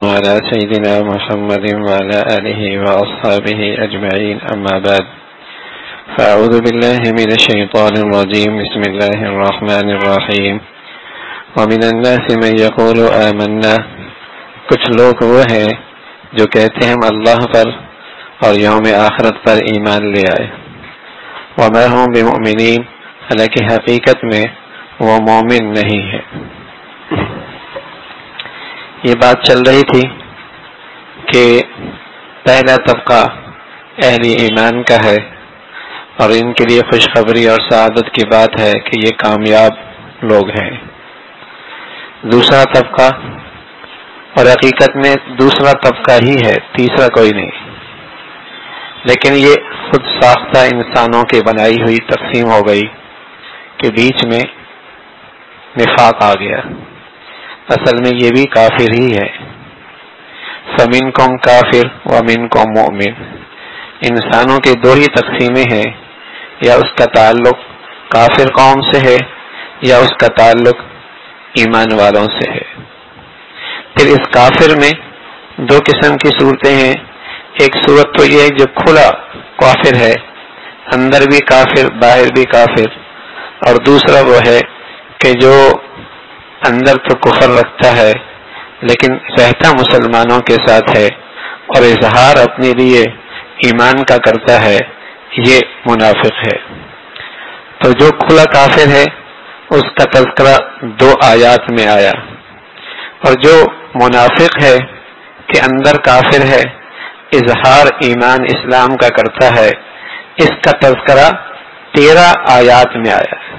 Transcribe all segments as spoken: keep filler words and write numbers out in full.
وعلى سيدنا محمد وعلى آله وأصحابه أجمعين أما بعد فأعوذ بالله من الشيطان الرجيم بسم الله الرحمن الرحيم ومن الناس من يقول آمنا کچھ لوگ وہ ہیں جو کہتے ہیں ہم اللہ پر اور یوم آخرت پر ایمان لے آئے وما هم بمؤمنین حالانکہ حقیقت میں وہ مومن نہیں ہے۔ یہ بات چل رہی تھی کہ پہلا طبقہ اہل ایمان کا ہے اور ان کے لیے خوشخبری اور سعادت کی بات ہے کہ یہ کامیاب لوگ ہیں۔ دوسرا طبقہ، اور حقیقت میں دوسرا طبقہ ہی ہے، تیسرا کوئی نہیں، لیکن یہ خود ساختہ انسانوں کی بنائی ہوئی تقسیم ہو گئی کہ بیچ میں نفاق آ گیا۔ اصل میں یہ بھی کافر ہی ہے۔ فَمِنْكُمْ کافر وَمِنْكُمْ مُؤْمِن، انسانوں کی دو ہی تقسیمیں ہیں، یا اس کا تعلق کافر قوم سے ہے یا اس کا تعلق ایمان والوں سے ہے۔ پھر اس کافر میں دو قسم کی صورتیں ہیں۔ ایک صورت تو یہ ہے جو کھلا کافر ہے، اندر بھی کافر باہر بھی کافر، اور دوسرا وہ ہے کہ جو اندر تو کفر رکھتا ہے لیکن رہتا مسلمانوں کے ساتھ ہے اور اظہار اپنے لیے ایمان کا کرتا ہے، یہ منافق ہے۔ تو جو کھلا کافر ہے اس کا تذکرہ دو آیات میں آیا، اور جو منافق ہے کہ اندر کافر ہے اظہار ایمان اسلام کا کرتا ہے، اس کا تذکرہ تیرہ آیات میں آیا ہے۔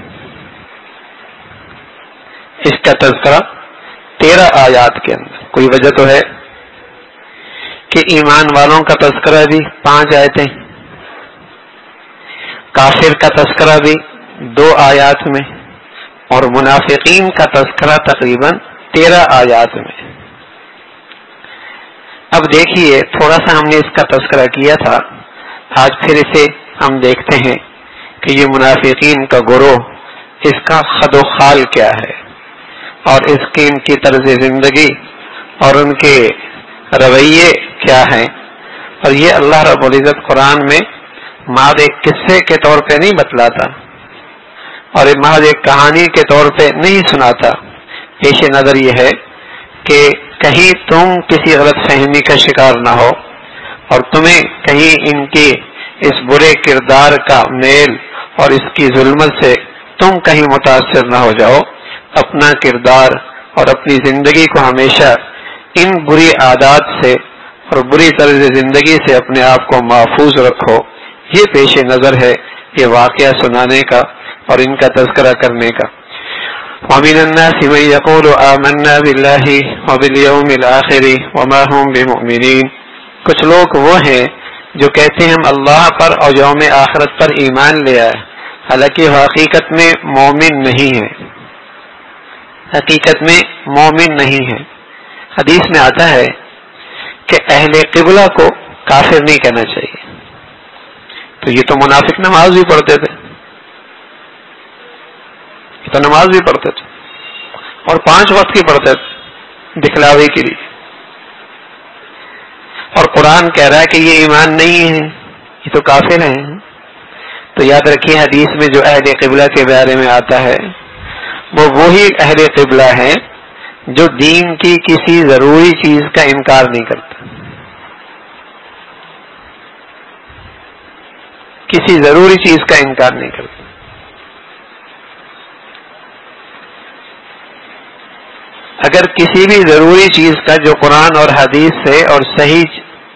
اس کا تذکرہ تیرہ آیات کے اندر۔ کوئی وجہ تو ہے کہ ایمان والوں کا تذکرہ بھی پانچ آیتیں، کافر کا تذکرہ بھی دو آیات میں، اور منافقین کا تذکرہ تقریباً تیرہ آیات میں۔ اب دیکھیے، تھوڑا سا ہم نے اس کا تذکرہ کیا تھا، آج پھر اسے ہم دیکھتے ہیں کہ یہ منافقین کا گروہ، اس کا خد و خال کیا ہے، اور اس کی ان کی طرز زندگی اور ان کے رویے کیا ہیں۔ اور یہ اللہ رب العزت قرآن میں محض ایک قصے کے طور پہ نہیں بتلاتا، اور محض ایک کہانی کے طور پہ نہیں سناتا۔ پیش نظر یہ ہے کہ کہیں تم کسی غلط فہمی کا شکار نہ ہو، اور تمہیں کہیں ان کی اس برے کردار کا میل اور اس کی ظلمت سے تم کہیں متاثر نہ ہو جاؤ۔ اپنا کردار اور اپنی زندگی کو ہمیشہ ان بری عادات سے اور بری طرز زندگی سے اپنے آپ کو محفوظ رکھو۔ یہ پیش نظر ہے یہ واقعہ سنانے کا اور ان کا تذکرہ کرنے کا۔ وَمِنَ النَّاسِ مَن يَقُولُ آمَنَّا بِاللَّهِ وَبِالْيَوْمِ الْآخِرِ وَمَا هُمْ بِمُؤْمِنِينَ، کچھ لوگ وہ ہیں جو کہتے ہیں ہم اللہ پر اور یوم آخرت پر ایمان لے آئے، حالانکہ وہ حقیقت میں مومن نہیں ہے، حقیقت میں مومن نہیں ہے۔ حدیث میں آتا ہے کہ اہل قبلہ کو کافر نہیں کہنا چاہیے۔ تو یہ تو منافق نماز بھی پڑھتے تھے، یہ تو نماز بھی پڑھتے تھے اور پانچ وقت کی پڑھتے تھے دکھلاوے کے لیے، اور قرآن کہہ رہا ہے کہ یہ ایمان نہیں ہے، یہ تو کافر ہیں۔ تو یاد رکھیے حدیث میں جو اہل قبلہ کے بارے میں آتا ہے وہ وہی اہل قبلہ ہیں جو دین کی کسی ضروری چیز کا انکار نہیں کرتا، کسی ضروری چیز کا انکار نہیں کرتا۔ اگر کسی بھی ضروری چیز کا جو قرآن اور حدیث سے اور صحیح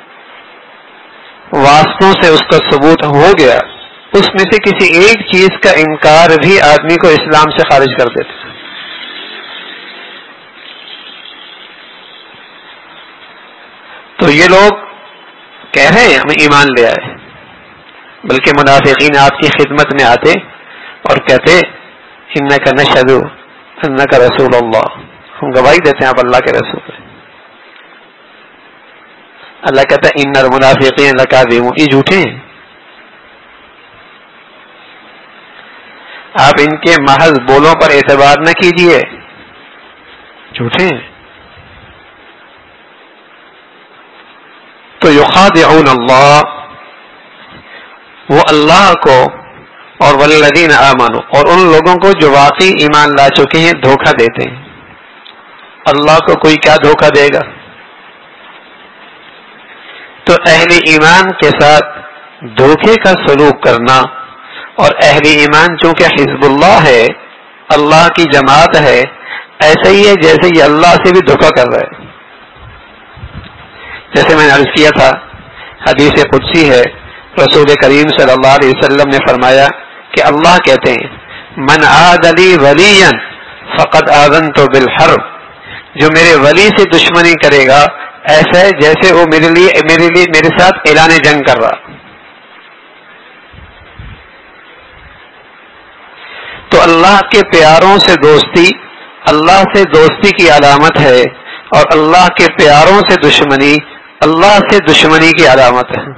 واسطوں سے اس کا ثبوت ہو گیا، اس میں سے کسی ایک چیز کا انکار بھی آدمی کو اسلام سے خارج کر دیتا۔ تو یہ لوگ کہہ رہے ہیں ہم ایمان لے آئے، بلکہ منافقین آپ کی خدمت میں آتے اور کہتے انک نشہد انک رسول اللہ، ہم گواہی دیتے ہیں آپ اللہ کے رسول ہیں۔ اللہ کہتا ہے ان المنافقین لکاذبون، یہ جھوٹے ہیں، آپ ان کے محض بولوں پر اعتبار نہ کیجیے، جھوٹے ہیں۔ تو یخادعون اللہ، وہ اللہ کو اور والذین آمنوا، اور ان لوگوں کو جو واقعی ایمان لا چکے ہیں دھوکہ دیتے ہیں۔ اللہ کو کوئی کیا دھوکہ دے گا؟ تو اہل ایمان کے ساتھ دھوکے کا سلوک کرنا، اور اہل ایمان چونکہ حزب اللہ ہے، اللہ کی جماعت ہے، ایسا ہی ہے جیسے یہ اللہ سے بھی دھوکہ کر رہا ہے۔ جیسے میں نے عرض کیا تھا، حدیث قدسی ہے، رسول کریم صلی اللہ علیہ وسلم نے فرمایا کہ اللہ کہتے ہیں من عاد لی ولیا فقد آذنت بالحرب، جو میرے ولی سے دشمنی کرے گا ایسا ہے جیسے وہ میرے لیے میرے لیے میرے ساتھ اعلان جنگ کر رہا۔ تو اللہ کے پیاروں سے دوستی اللہ سے دوستی کی علامت ہے، اور اللہ کے پیاروں سے دشمنی اللہ سے دشمنی کی علامت ہے۔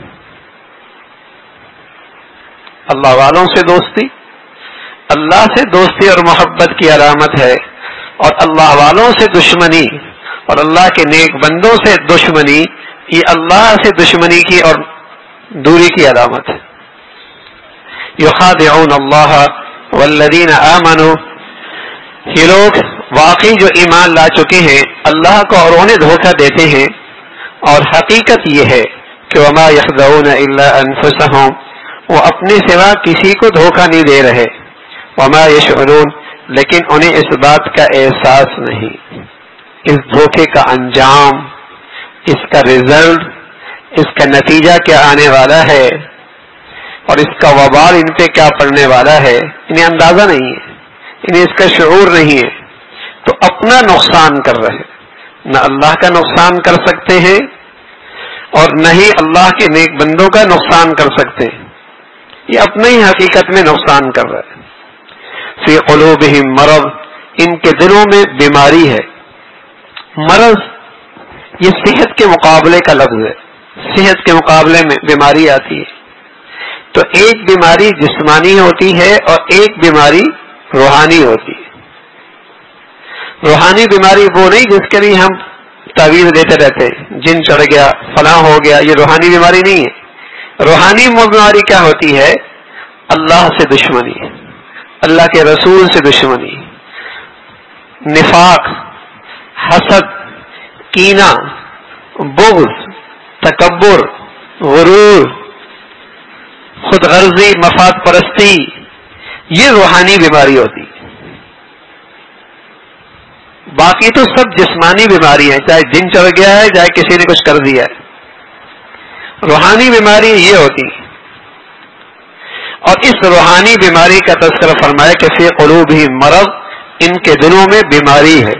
اللہ والوں سے دوستی اللہ سے دوستی اور محبت کی علامت ہے، اور اللہ والوں سے دشمنی اور اللہ کے نیک بندوں سے دشمنی یہ اللہ سے دشمنی کی اور دوری کی علامت ہے۔ یخادعون اللہ والذین آمنوا، یہ لوگ واقعی جو ایمان لا چکے ہیں اللہ کو اور انہیں دھوکہ دیتے ہیں، اور حقیقت یہ ہے کہ وما یخدعون الا انفسهم، وہ اپنے سوا کسی کو دھوکہ نہیں دے رہے، وما یشعرون، لیکن انہیں اس بات کا احساس نہیں، اس دھوکے کا انجام، اس کا رزلٹ، اس کا نتیجہ کیا آنے والا ہے، اور اس کا وبال ان پہ کیا پڑنے والا ہے، انہیں اندازہ نہیں ہے، انہیں اس کا شعور نہیں ہے، تو اپنا نقصان کر رہے، نہ اللہ کا نقصان کر سکتے ہیں اور نہ ہی اللہ کے نیک بندوں کا نقصان کر سکتے ہیں، یہ اپنے ہی حقیقت میں نقصان کر رہے ہیں۔ فی قلوبہم مرض، ان کے دلوں میں بیماری ہے۔ مرض یہ صحت کے مقابلے کا لفظ ہے، صحت کے مقابلے میں بیماری آتی ہے، تو ایک بیماری جسمانی ہوتی ہے اور ایک بیماری روحانی ہوتی ہے۔ روحانی بیماری وہ نہیں جس کے لیے ہم تعویذ دیتے رہتے ہیں، جن چڑھ گیا فلاں ہو گیا، یہ روحانی بیماری نہیں ہے۔ روحانی بیماری کیا ہوتی ہے؟ اللہ سے دشمنی، اللہ کے رسول سے دشمنی، نفاق، حسد، کینہ، بغض، تکبر، غرور، خود غرضی، مفاد پرستی، یہ روحانی بیماری ہوتی ہے۔ باقی تو سب جسمانی بیماری ہیں، چاہے جن چڑھ گیا ہے چاہے کسی نے کچھ کر دیا ہے، روحانی بیماری یہ ہوتی ہے۔ اور اس روحانی بیماری کا تذکرہ فرمایا کہ فی قلوبہم مرض، ان کے دلوں میں بیماری ہے۔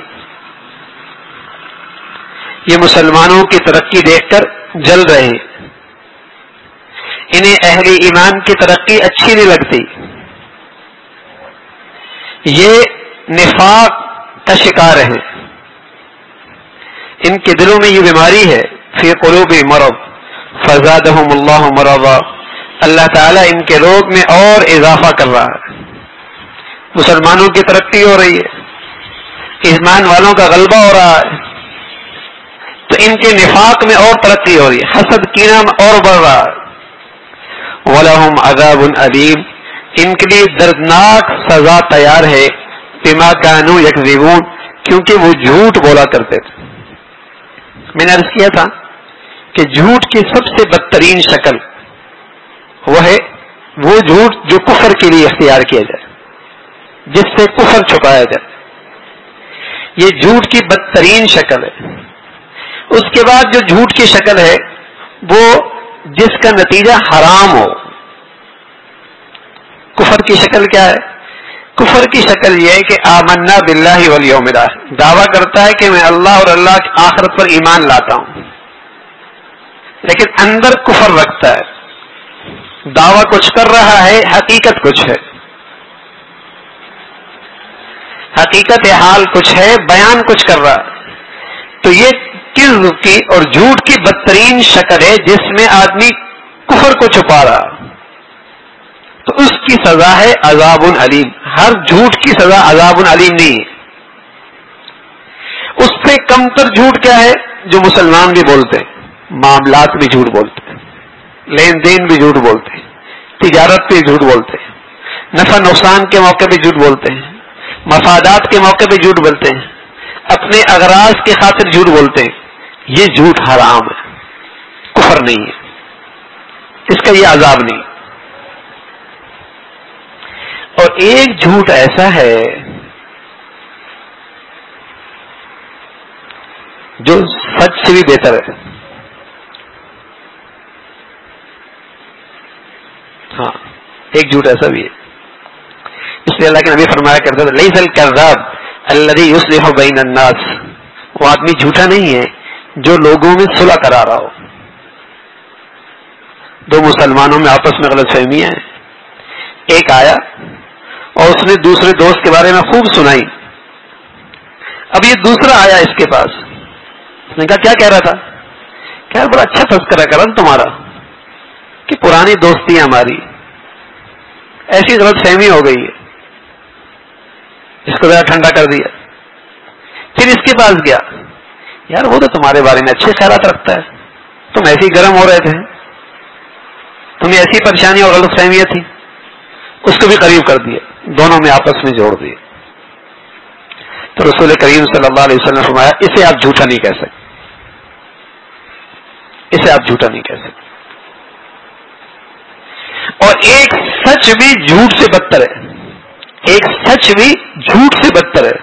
یہ مسلمانوں کی ترقی دیکھ کر جل رہے ہیں، انہیں اہل ایمان کی ترقی اچھی نہیں لگتی، یہ نفاق کا شکار ہیں، ان کے دلوں میں یہ بیماری ہے۔ فی قلوبہم مرض فزادہم اللہ مرضا، اللہ تعالیٰ ان کے روگ میں اور اضافہ کر رہا ہے۔ مسلمانوں کی ترقی ہو رہی ہے، ایمان والوں کا غلبہ ہو رہا ہے، تو ان کے نفاق میں اور ترقی ہو رہی ہے، حسد کینہ میں اور بڑھ رہا ہے۔ وَلَهُمْ عَذَابٌ أَلِيمٌ، ان کے لیے دردناک سزا تیار ہے، بما كانوا يكذبون، کیونکہ وہ جھوٹ بولا کرتے تھے۔ میں نے عرض کیا تھا کہ جھوٹ کی سب سے بدترین شکل وہ ہے وہ جھوٹ جو کفر کے لیے اختیار کیا جائے، جس سے کفر چھپایا جائے، یہ جھوٹ کی بدترین شکل ہے۔ اس کے بعد جو جھوٹ کی شکل ہے وہ جس کا نتیجہ حرام ہو۔ کفر کی شکل کیا ہے؟ کفر کی شکل یہ ہے کہ آمنا باللہ والیوم الآخر، دعویٰ کرتا ہے کہ میں اللہ اور اللہ کی آخرت پر ایمان لاتا ہوں، لیکن اندر کفر رکھتا ہے، دعویٰ کچھ کر رہا ہے، حقیقت کچھ ہے، حقیقت حال کچھ ہے، بیان کچھ کر رہا ہے۔ تو یہ کذب کی اور جھوٹ کی بدترین شکل ہے جس میں آدمی کفر کو چھپا رہا، تو اس کی سزا ہے عذاب علیم۔ ہر جھوٹ کی سزا عذاب علیم نہیں ہے۔ اس سے کم تر جھوٹ کیا ہے؟ جو مسلمان بھی بولتے ہیں، معاملات میں جھوٹ بولتے ہیں، لین دین بھی جھوٹ بولتے ہیں، تجارت پہ جھوٹ بولتے ہیں، نفع نقصان کے موقع پہ جھوٹ بولتے ہیں، مفادات کے موقع پہ جھوٹ بولتے ہیں، اپنے اغراض کی خاطر جھوٹ بولتے ہیں. یہ جھوٹ حرام ہے، کفر نہیں ہے، اس کا یہ عذاب نہیں. اور ایک جھوٹ ایسا ہے جو سچ سے بھی بہتر ہے. ہاں، ایک جھوٹ ایسا بھی ہے. اس لیے اللہ کے نبی فرمایا کرتے تھے لیس الکذاب الذی یصلح بین الناس. وہ آدمی جھوٹا نہیں ہے جو لوگوں میں صلح کرا رہا ہو. دو مسلمانوں میں آپس میں غلط فہمیاں ہیں، ایک آیا اور اس نے دوسرے دوست کے بارے میں خوب سنائی. اب یہ دوسرا آیا اس کے پاس، اس نے کہا کیا کہہ رہا تھا؟ کیا بڑا اچھا تذکرہ کرا تمہارا کہ پرانی دوستی ہے ہماری، ایسی غلط فہمی ہو گئی ہے. اس کو ذرا ٹھنڈا کر دیا. پھر اس کے پاس گیا، یار وہ تو تمہارے بارے میں اچھے خیالات رکھتا ہے، تم ایسے ہی گرم ہو رہے تھے، تمہیں ایسی پریشانی اور غلط فہمیاں تھی. اس کو بھی قریب کر دیا، دونوں میں آپس میں جوڑ دیے. تو رسول کریم صلی اللہ علیہ وسلم نے فرمایا اسے آپ جھوٹا نہیں کہہ سکتے، اسے آپ جھوٹا نہیں کہہ سکتے. اور ایک سچ بھی جھوٹ سے بدتر ہے، ایک سچ بھی جھوٹ سے بدتر ہے،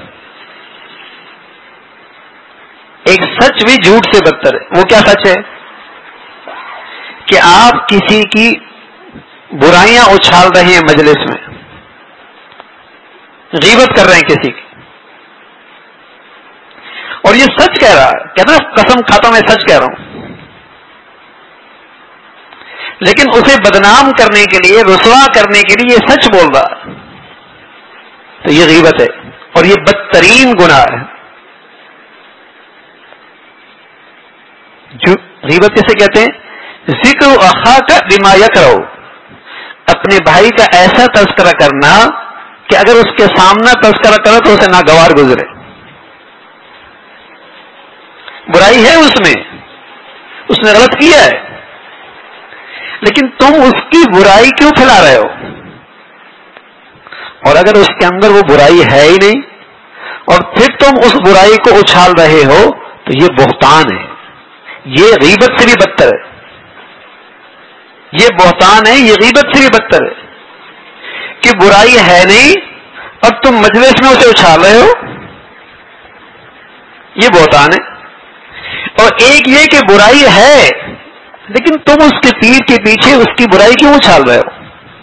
ایک سچ بھی جھوٹ سے بدتر ہے. وہ کیا سچ ہے؟ کہ آپ کسی کی برائیاں اچھال رہے ہیں مجلس میں، غیبت کر رہے ہیں کسی کی، اور یہ سچ کہہ رہا ہے، کہتا ہے قسم کھاتا میں سچ کہہ رہا ہوں، لیکن اسے بدنام کرنے کے لیے، رسوا کرنے کے لیے یہ سچ بول رہا، تو یہ غیبت ہے اور یہ بدترین گناہ ہے. جو غیبت کیسے کہتے ہیں؟ ذکر اخاک بما یکرہ، اپنے بھائی کا ایسا تذکرہ کرنا کہ اگر اس کے سامنے تذکرہ کرو تو اسے ناگوار گزرے. برائی ہے اس میں، اس نے غلط کیا ہے، لیکن تم اس کی برائی کیوں پھیلا رہے ہو؟ اور اگر اس کے اندر وہ برائی ہے ہی نہیں اور پھر تم اس برائی کو اچھال رہے ہو تو یہ بہتان ہے، یہ غیبت سے بھی بدتر ہے. یہ بہتان ہے، یہ غیبت سے بھی بدتر ہے کہ برائی ہے نہیں اور تم مجلس میں اسے اچھال رہے ہو، یہ بہتان ہے. اور ایک یہ کہ برائی ہے لیکن تم اس کے پیر کے پیچھے اس کی برائی کیوں اچھال رہے ہو،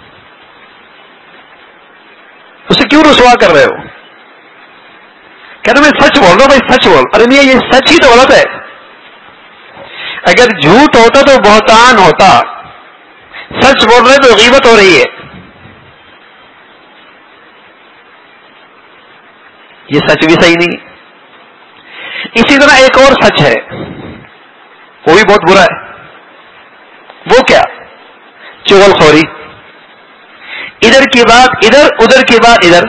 اسے کیوں رسوا کر رہے ہو؟ کہنا میں سچ بول رہا ہوں بھائی، سچ بول. ارے نہیں، یہ سچ ہی تو غلط ہے. اگر جھوٹ ہوتا تو بہتان ہوتا، سچ بول رہے تو غیبت ہو رہی ہے. یہ سچ بھی صحیح نہیں. اسی طرح ایک اور سچ ہے، وہ بھی بہت برا ہے. وہ کیا؟ چغل خوری. ادھر کی بات ادھر، ادھر کی بات ادھر.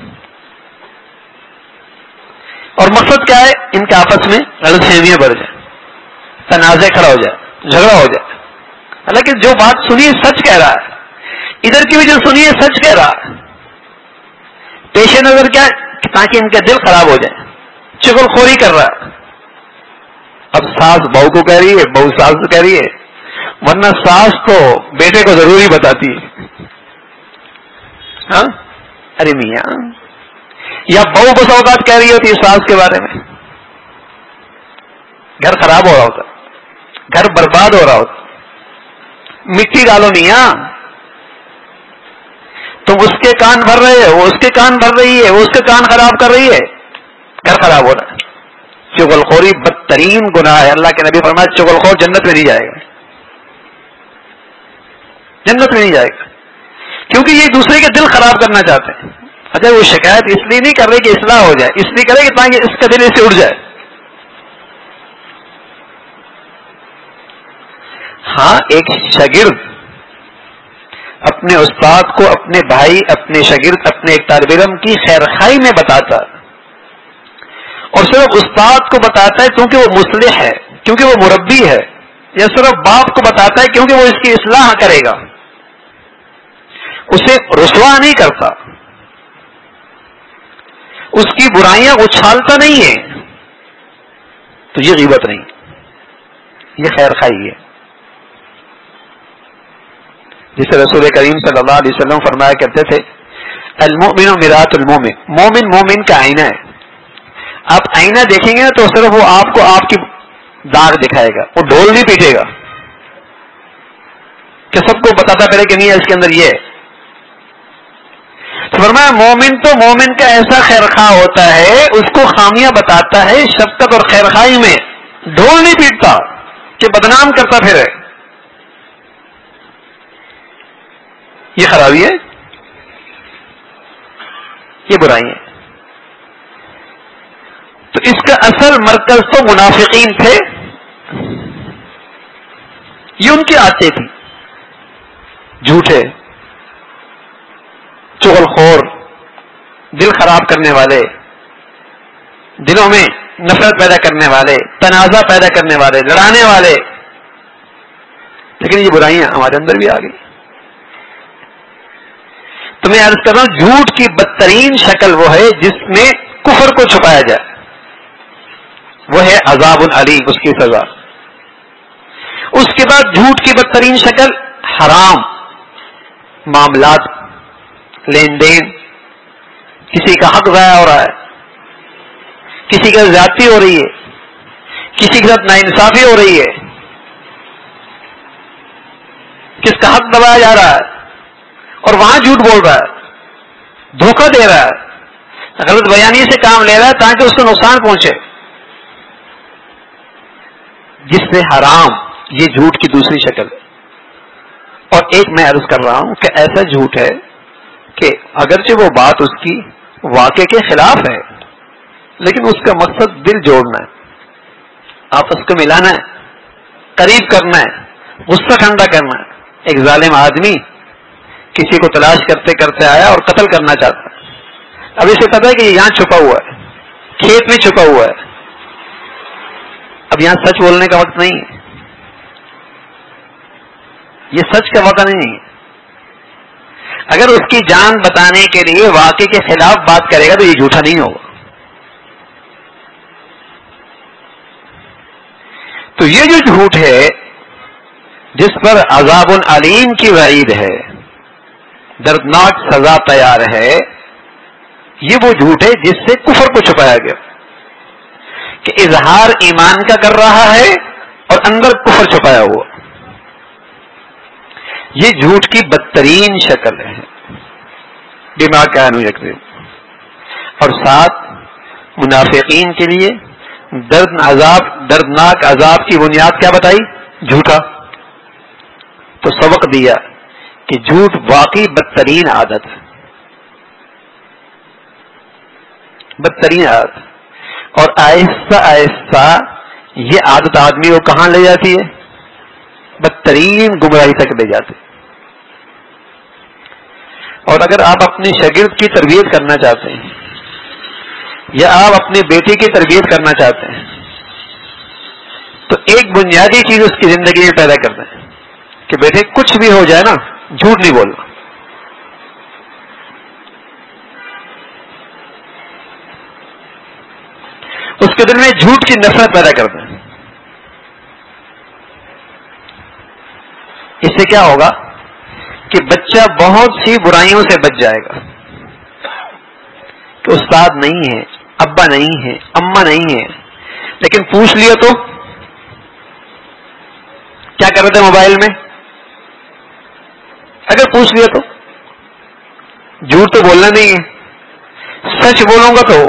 اور مقصد کیا ہے؟ ان کے آپس میں غلط فہمیاں بڑھ جائیں، تنازع کھڑا ہو جائے، جھگڑا ہو جائے. حالانکہ جو بات سنی سچ کہہ رہا ہے، ادھر کی بھی جو سنی سچ کہہ رہا ہے، پیش نظر کیا ہے؟ تاکہ ان کا دل خراب ہو جائے، چغل خوری کر رہا ہے. اب ساس بہو کو کہہ رہی ہے، بہو ساس کو کہہ رہی ہے، ورنہ ساس تو بیٹے کو ضروری بتاتی ہے. ہاں ارے میاں، یا بہو کو سوگات کہہ رہی ہوتی ہے ساس کے بارے میں، گھر خراب ہو رہا ہوتا، گھر برباد ہو رہا ہوتا. مٹی ڈالو میاں، تم اس کے کان بھر رہے ہو، وہ اس کے کان بھر رہی ہے، وہ اس کے کان خراب کر رہی ہے، گھر خراب ہو رہا ہے. چغل خوری بدترین گناہ ہے. اللہ کے نبی فرمایا چغل خور جنت میں نہیں جائے گا، جنت میں نہیں جائے گا، کیونکہ یہ دوسرے کے دل خراب کرنا چاہتے ہیں. اچھا وہ شکایت اس لیے نہیں کر رہے کہ اصلاح ہو جائے، اس لیے کرے کہ تاکہ اس کا دل اس سے اڑ جائے. ہاں ایک شاگرد اپنے استاد کو اپنے بھائی، اپنے شاگرد، اپنے ایک طالب علم کی خیرخوائی میں بتاتا، اور صرف استاد کو بتاتا ہے کیونکہ وہ مصلح ہے، کیونکہ وہ مربی ہے، یا صرف باپ کو بتاتا ہے کیونکہ وہ اس کی اصلاح کرے گا، اسے رسوا نہیں کرتا، اس کی برائیاں اچھالتا نہیں ہے، تو یہ غیبت نہیں، یہ خیر خواہی ہے. جسے رسول کریم صلی اللہ علیہ وسلم فرمایا کرتے تھے المؤمن مرآۃ المؤمن، مومن مومن کا آئینہ ہے. آپ آئینہ دیکھیں گے تو صرف وہ آپ کو آپ کی داغ دکھائے گا، وہ ڈھول نہیں پیٹے گا کہ سب کو بتاتا پھرے کہ نہیں اس کے اندر یہ ہے. تو فرمایا مومن تو مومن کا ایسا خیر خواہ ہوتا ہے، اس کو خامیاں بتاتا ہے شفقت اور خیر خواہی میں، ڈھول نہیں پیٹتا کہ بدنام کرتا پھرے. یہ خرابی ہے، یہ برائی ہے. تو اس کا اصل مرکز تو منافقین تھے، یہ ان کی عادتیں تھی، جھوٹے، چغل خور، دل خراب کرنے والے، دلوں میں نفرت پیدا کرنے والے، تنازع پیدا کرنے والے، لڑانے والے. لیکن یہ برائیاں ہمارے اندر بھی آ گئی. تو میں عرض کر رہا ہوں جھوٹ کی بدترین شکل وہ ہے جس میں کفر کو چھپایا جائے، وہ ہے عذاب العلیم، اس کی سزا. اس کے بعد جھوٹ کی بدترین شکل حرام معاملات، لین دین، کسی کا حق ضائع ہو رہا ہے، کسی کا زیادتی ہو رہی ہے، کسی کے ساتھ ناانصافی ہو رہی ہے، کس کا حق دبایا جا رہا ہے اور وہاں جھوٹ بول رہا ہے، دھوکہ دے رہا ہے، غلط بیانی سے کام لے رہا ہے تاکہ اس کو نقصان پہنچے. جس سے حرام، یہ جھوٹ کی دوسری شکل ہے. اور ایک میں عرض کر رہا ہوں کہ ایسا جھوٹ ہے کہ اگرچہ وہ بات اس کی واقع کے خلاف ہے لیکن اس کا مقصد دل جوڑنا ہے، آپس کو ملانا ہے، قریب کرنا ہے، غصہ ٹھنڈا کرنا ہے. ایک ظالم آدمی کسی کو تلاش کرتے کرتے آیا اور قتل کرنا چاہتا ہے. اب اسے پتا ہے کہ یہ یہاں چھپا ہوا ہے، کھیت میں چھپا ہوا ہے. اب یہاں سچ بولنے کا وقت نہیں ہے، یہ سچ کا وقت نہیں ہے. اگر اس کی جان بتانے کے لیے واقع کے خلاف بات کرے گا تو یہ جھوٹا نہیں ہوگا. تو یہ جو جھوٹ ہے جس پر عذاب علیم کی وعید ہے، دردناک سزا تیار ہے، یہ وہ جھوٹ ہے جس سے کفر کو چھپایا گیا کہ اظہار ایمان کا کر رہا ہے اور اندر کفر چھپایا ہوا. یہ جھوٹ کی بدترین شکل ہے بما کانوا یکذبون. اور ساتھ منافقین کے لیے درد عذاب دردناک عذاب کی بنیاد کیا بتائی؟ جھوٹا. تو سبق دیا کہ جھوٹ واقعی بدترین عادت ہے، بدترین عادت. اور آہستہ آہستہ یہ عادت آدمی کو کہاں لے جاتی ہے؟ بدترین گمراہی تک لے جاتی. اور اگر آپ اپنے شاگرد کی تربیت کرنا چاہتے ہیں یا آپ اپنے بیٹے کی تربیت کرنا چاہتے ہیں تو ایک بنیادی چیز اس کی زندگی میں پیدا کر دیں کہ بیٹے کچھ بھی ہو جائے نا، جھوٹ نہیں بولنا. اس کے دل میں جھوٹ کی نفرت پیدا کر دیں. اس سے کیا ہوگا کہ بچہ بہت سی برائیوں سے بچ جائے گا کہ استاد نہیں ہے، ابا نہیں ہے، اماں نہیں ہے، لیکن پوچھ لیا تو کیا کر رہے تھے موبائل میں. اگر پوچھ لیا تو جھوٹ تو بولنا نہیں ہے، سچ بولوں گا تو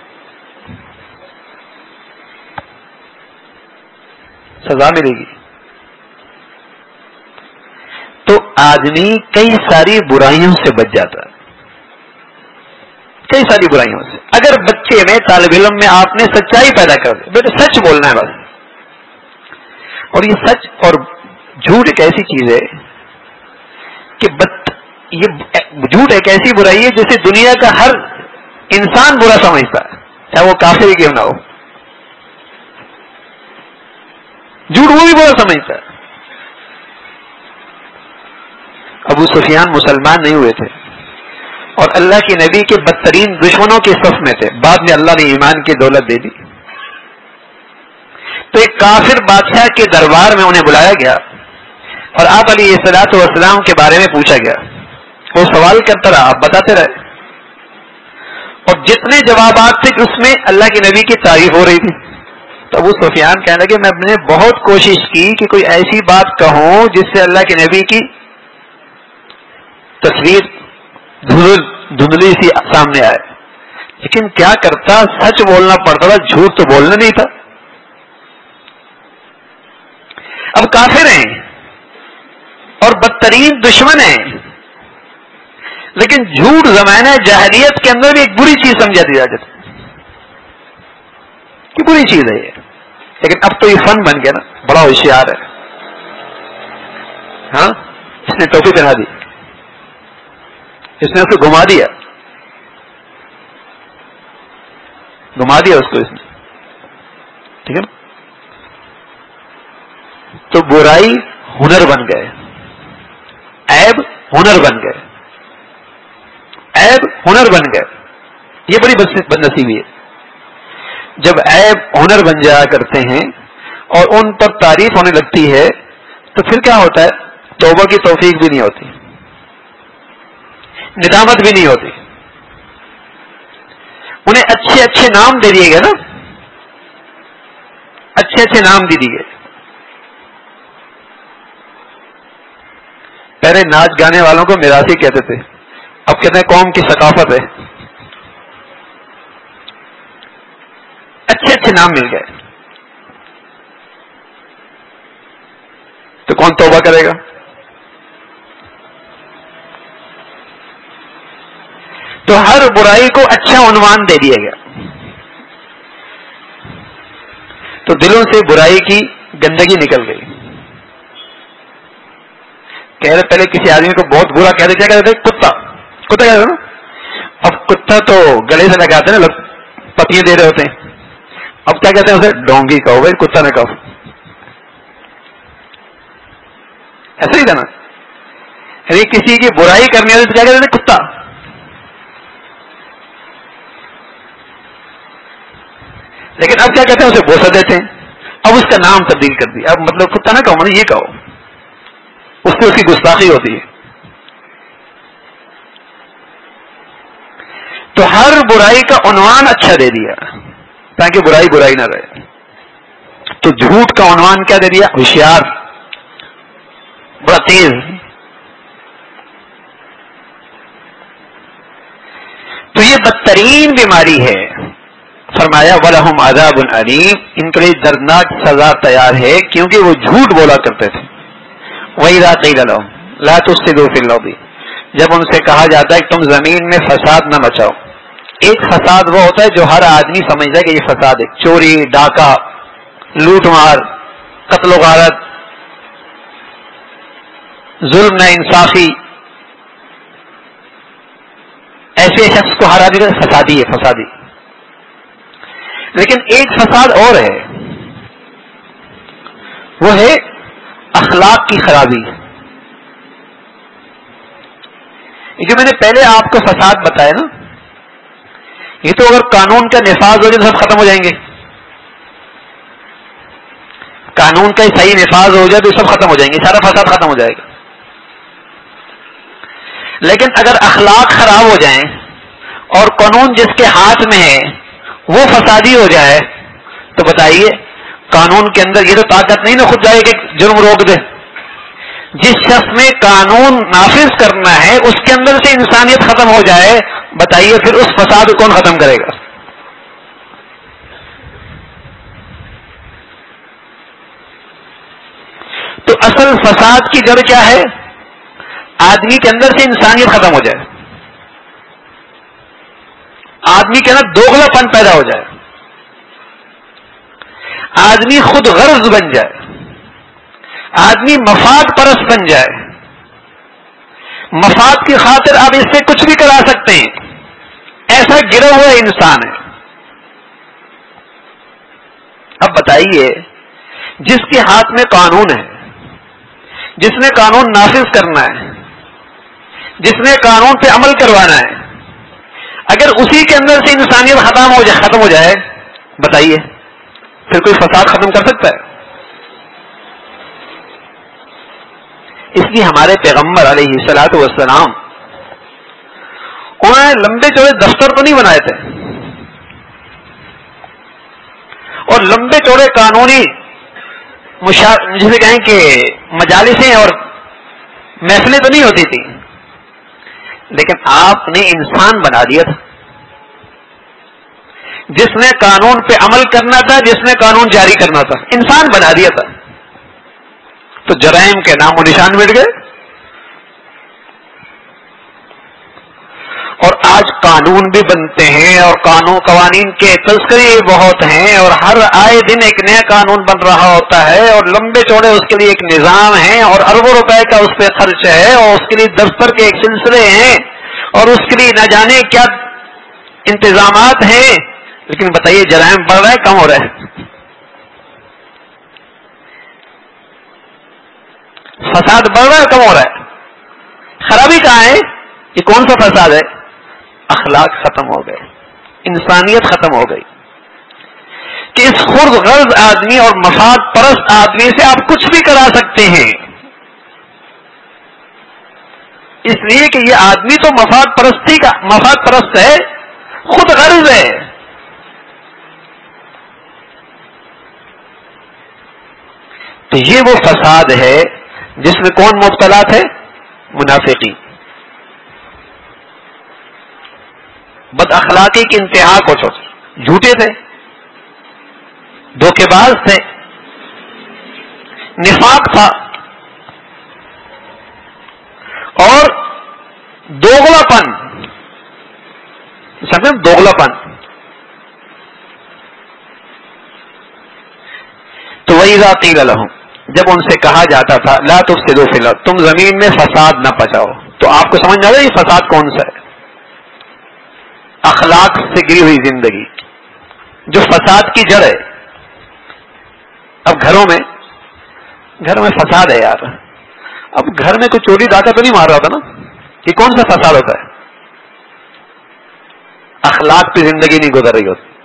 سزا ملے گی. تو آدمی کئی ساری برائیوں سے بچ جاتا ہے، کئی ساری برائیوں سے. اگر بچے میں، طالب علم میں آپ نے سچائی پیدا کر دی، بیٹے سچ بولنا ہے بس. اور یہ سچ اور جھوٹ ایک ایسی چیز ہے کہ بت یہ جھوٹ ایک ایسی برائی ہے جسے دنیا کا ہر انسان برا سمجھتا ہے، چاہے وہ کافر ہی کیوں نہ ہو. جھوٹ وہ بھی برا سمجھتا ہے. ابو سفیان مسلمان نہیں ہوئے تھے اور اللہ کے نبی کے بدترین دشمنوں کے صف میں تھے. بعد میں اللہ نے ایمان کی دولت دے دی. تو ایک کافر بادشاہ کے دربار میں انہیں بلایا گیا اور آپ علیہ الصلوۃ والسلام کے بارے میں پوچھا گیا. وہ سوال کرتا رہا, آپ بتاتے رہے, اور جتنے جوابات تھے اس میں اللہ کے نبی کی تعریف ہو رہی تھی. تو ابو سفیان کہنے لگے, میں نے بہت کوشش کی کہ کوئی ایسی بات کہوں جس سے اللہ کے نبی کی تصویر دھندلی سی سامنے آئے, لیکن کیا کرتا, سچ بولنا پڑتا تھا, جھوٹ تو بولنا نہیں تھا. اب کافر ہیں اور بدترین دشمن ہیں, لیکن جھوٹ زمانہ جاہلیت کے اندر بھی ایک بری چیز سمجھا دی جاتی تھی کہ بری چیز ہے یہ, لیکن اب تو یہ فن بن گیا نا, بڑا ہوشیار ہے. ہاں, اس نے ٹوپی پہنا دی, اس نے اس کو گھما دیا, گھما دیا اس کو اس نے, ٹھیک ہے نا. تو برائی ہنر بن گئے, عیب ہنر بن گئے, عیب ہنر بن گئے. یہ بڑی بدنصیبی ہے. جب عیب ہنر بن جایا کرتے ہیں اور ان پر تعریف ہونے لگتی ہے تو پھر کیا ہوتا ہے, توبہ کی توفیق بھی نہیں ہوتی, ندامت بھی نہیں ہوتی. انہیں اچھے اچھے نام دے دیے گئے نا, اچھے اچھے نام دے دیے گئے. پہلے ناچ گانے والوں کو میراثی کہتے تھے, اب کہتے ہیں قوم کی ثقافت ہے. اچھے اچھے نام مل گئے تو کون توبہ کرے گا؟ تو ہر برائی کو اچھا عنوان دے دیا گیا, تو دلوں سے برائی کی گندگی نکل گئی. کہہ رہے پہلے کسی آدمی کو بہت برا کہہ رہے, کیا کہتے تھے؟ کتا, کتا کہتے نا. اب کتا تو گلے سے لگاتے ہیں نا, پتیاں دے رہے ہوتے ہیں. اب کیا کہتے ہیں اسے؟ ڈونگی کہو بھائی, کتا نہ کہو. ایسا ہی تھا نا, یعنی کسی کی برائی کرنی ہوتی تو کیا کہتے تھے؟ کتا. لیکن اب کیا کہتے ہیں؟ اسے بوسہ دیتے ہیں. اب اس کا نام تبدیل کر دیا, اب مطلب کتا نہ کہو, مطلب یہ کہو. اس سے اس کی گستاخی ہوتی ہے. تو ہر برائی کا عنوان اچھا دے دیا تاکہ برائی برائی نہ رہے. تو جھوٹ کا عنوان کیا دے دیا؟ ہوشیار, بڑا تیز. تو یہ بدترین بیماری ہے. فرمایا وَلَهُمْ عَذَابٌ عَلِيمٌ, ان کے لیے دردناک سزا تیار ہے کیونکہ وہ جھوٹ بولا کرتے تھے. وَإِذَا قِيلَ لَهُمْ لَا تُفْسِدُوا فِي الْأَرْضِ, جب ان سے کہا جاتا ہے کہ تم زمین میں فساد نہ مچاؤ. ایک فساد وہ ہوتا ہے جو ہر آدمی سمجھتا ہے کہ یہ فساد ہے, چوری, ڈاکہ, لوٹ مار, قتل و غارت, ظلم نہ انصافی. ایسے شخص کو ہر آدمی فسادی ہے, فسادی. لیکن ایک فساد اور ہے, وہ ہے اخلاق کی خرابی. یہ جو میں نے پہلے آپ کو فساد بتایا نا, یہ تو اگر قانون کا نفاذ ہو جائے تو سب ختم ہو جائیں گے. قانون کا صحیح نفاذ ہو جائے تو سب ختم ہو جائیں گے, سارا فساد ختم ہو جائے گا. لیکن اگر اخلاق خراب ہو جائیں اور قانون جس کے ہاتھ میں ہے وہ فسادی ہو جائے تو بتائیے قانون کے اندر یہ تو طاقت نہیں نا خود جائے کہ جرم روک دے. جس شخص میں قانون نافذ کرنا ہے اس کے اندر سے انسانیت ختم ہو جائے, بتائیے پھر اس فساد کو کون ختم کرے گا؟ تو اصل فساد کی جڑ کیا ہے؟ آدمی کے اندر سے انسانیت ختم ہو جائے, آدمی کے اندر دوگلا پن پیدا ہو جائے, آدمی خود غرض بن جائے, آدمی مفاد پرست بن جائے, مفاد کی خاطر آپ اس سے کچھ بھی کرا سکتے ہیں, ایسا گرا ہوا انسان ہے. اب بتائیے جس کے ہاتھ میں قانون ہے، جس نے قانون نافذ کرنا ہے، جس نے قانون پہ عمل کروانا ہے، اگر اسی کے اندر سے انسانیت ختم ہو جائے ختم ہو جائے بتائیے پھر کوئی فساد ختم کر سکتا ہے؟ اس لیے ہمارے پیغمبر علیہ الصلوۃ والسلام انہوں نے لمبے چوڑے دفتر تو نہیں بنائے تھے اور لمبے چوڑے قانونی جسے کہیں کہ مجالسیں اور محفلیں تو نہیں ہوتی تھی، لیکن آپ نے انسان بنا دیا تھا جس نے قانون پہ عمل کرنا تھا، جس نے قانون جاری کرنا تھا، انسان بنا دیا تھا، تو جرائم کے نام و نشان مٹ گئے۔ اور آج قانون بھی بنتے ہیں اور قانون قوانین کے تذکرے بہت ہیں اور ہر آئے دن ایک نیا قانون بن رہا ہوتا ہے اور لمبے چوڑے اس کے لیے ایک نظام ہے اور اربوں روپے کا اس پہ خرچ ہے اور اس کے لیے دفتر کے ایک سلسلے ہیں اور اس کے لیے نہ جانے کیا انتظامات ہیں، لیکن بتائیے جرائم بڑھ رہا ہے کم ہو رہا ہے؟ فساد بڑھ رہا ہے کم ہو رہا ہے؟ خرابی کہاں ہے؟ یہ کون سا فساد ہے؟ اخلاق ختم ہو گئے، انسانیت ختم ہو گئی کہ اس خرد غرض آدمی اور مفاد پرست آدمی سے آپ کچھ بھی کرا سکتے ہیں، اس لیے کہ یہ آدمی تو مفاد پرستی کا مفاد پرست ہے، خود غرض ہے۔ تو یہ وہ فساد ہے جس میں کون مبتلا تھے؟ منافقین، بد اخلاقی کی انتہا کو چھوڑ، جھوٹے تھے، دھوکے باز تھے، نفاق تھا اور دوغلا پن، سمجھیں دوغلا پن۔ تو وَإِذَا قِيلَ لَهُمْ، جب ان سے کہا جاتا تھا لا تفسدوا فی الارض، تم زمین میں فساد نہ پچاؤ، تو آپ کو سمجھ آ رہا ہے یہ فساد کون سا ہے؟ اخلاق سے گری ہوئی زندگی جو فساد کی جڑ ہے۔ اب گھروں میں گھر میں فساد ہے یار، اب گھر میں کوئی چوری ڈاکہ تو نہیں مار رہا تھا نا، یہ کون سا فساد ہوتا ہے؟ اخلاق پہ زندگی نہیں گزر رہی ہوتی،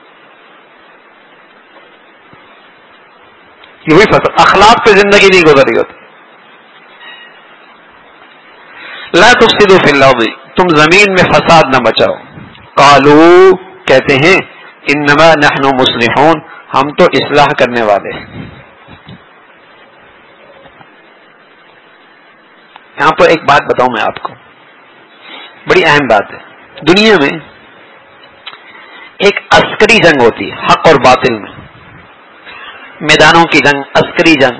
یہ وہی فساد، اخلاق پہ زندگی نہیں گزر رہی ہوتی۔ لا تفسدوا فی الارض، تم زمین میں فساد نہ بچاؤ۔ قالو، کہتے ہیں انما نحن مصلحون، ہم تو اصلاح کرنے والے ہیں۔ یہاں پر ایک بات بتاؤں میں آپ کو، بڑی اہم بات ہے۔ دنیا میں ایک عسکری جنگ ہوتی ہے حق اور باطل میں، میدانوں کی جنگ، عسکری جنگ،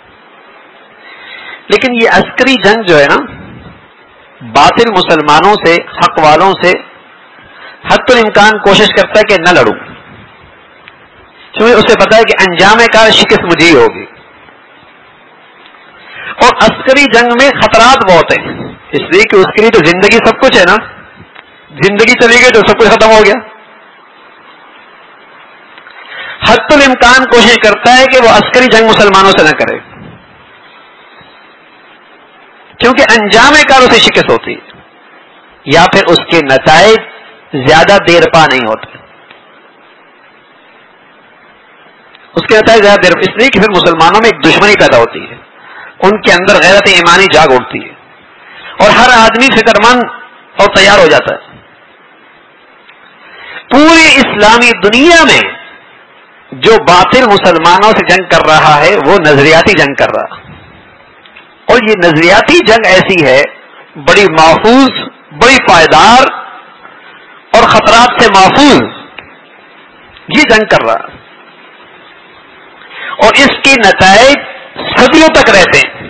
لیکن یہ عسکری جنگ جو ہے نا باطل مسلمانوں سے، حق والوں سے حتی الامکان کوشش کرتا ہے کہ نہ لڑوں، کیونکہ اسے پتا ہے کہ انجام کار شکست مجھے ہی ہوگی۔ اور عسکری جنگ میں خطرات بہت ہیں، اس لیے کہ اس کے لیے تو زندگی سب کچھ ہے نا، زندگی چلی گئی تو سب کچھ ختم ہو گیا۔ حتی الامکان کوشش کرتا ہے کہ وہ عسکری جنگ مسلمانوں سے نہ کرے، کیونکہ انجام کار اسے شکست ہوتی ہے یا پھر اس کے نتائج زیادہ دیر پا نہیں ہوتے، اس کے نتائج زیادہ دیر، اس لیے کہ پھر مسلمانوں میں ایک دشمنی پیدا ہوتی ہے، ان کے اندر غیرت ایمانی جاگ اٹھتی ہے اور ہر آدمی فکر مند اور تیار ہو جاتا ہے۔ پوری اسلامی دنیا میں جو باطل مسلمانوں سے جنگ کر رہا ہے وہ نظریاتی جنگ کر رہا ہے، اور یہ نظریاتی جنگ ایسی ہے بڑی محفوظ، بڑی پائیدار اور خطرات سے محفوظ، یہ جنگ کر رہا ہے اور اس کے نتائج صدیوں تک رہتے ہیں۔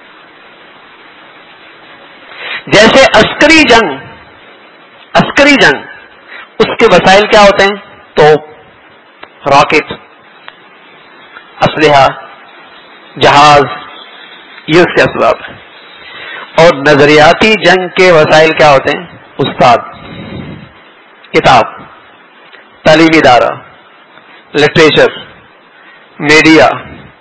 جیسے عسکری جنگ عسکری جنگ اس کے وسائل کیا ہوتے ہیں؟ توپ، راکٹ، اسلحہ، جہاز، یہ اس کے اسباب ہیں۔ اور نظریاتی جنگ کے وسائل کیا ہوتے ہیں؟ استاد، کتاب، تعلیمی ادارہ، لٹریچر، میڈیا،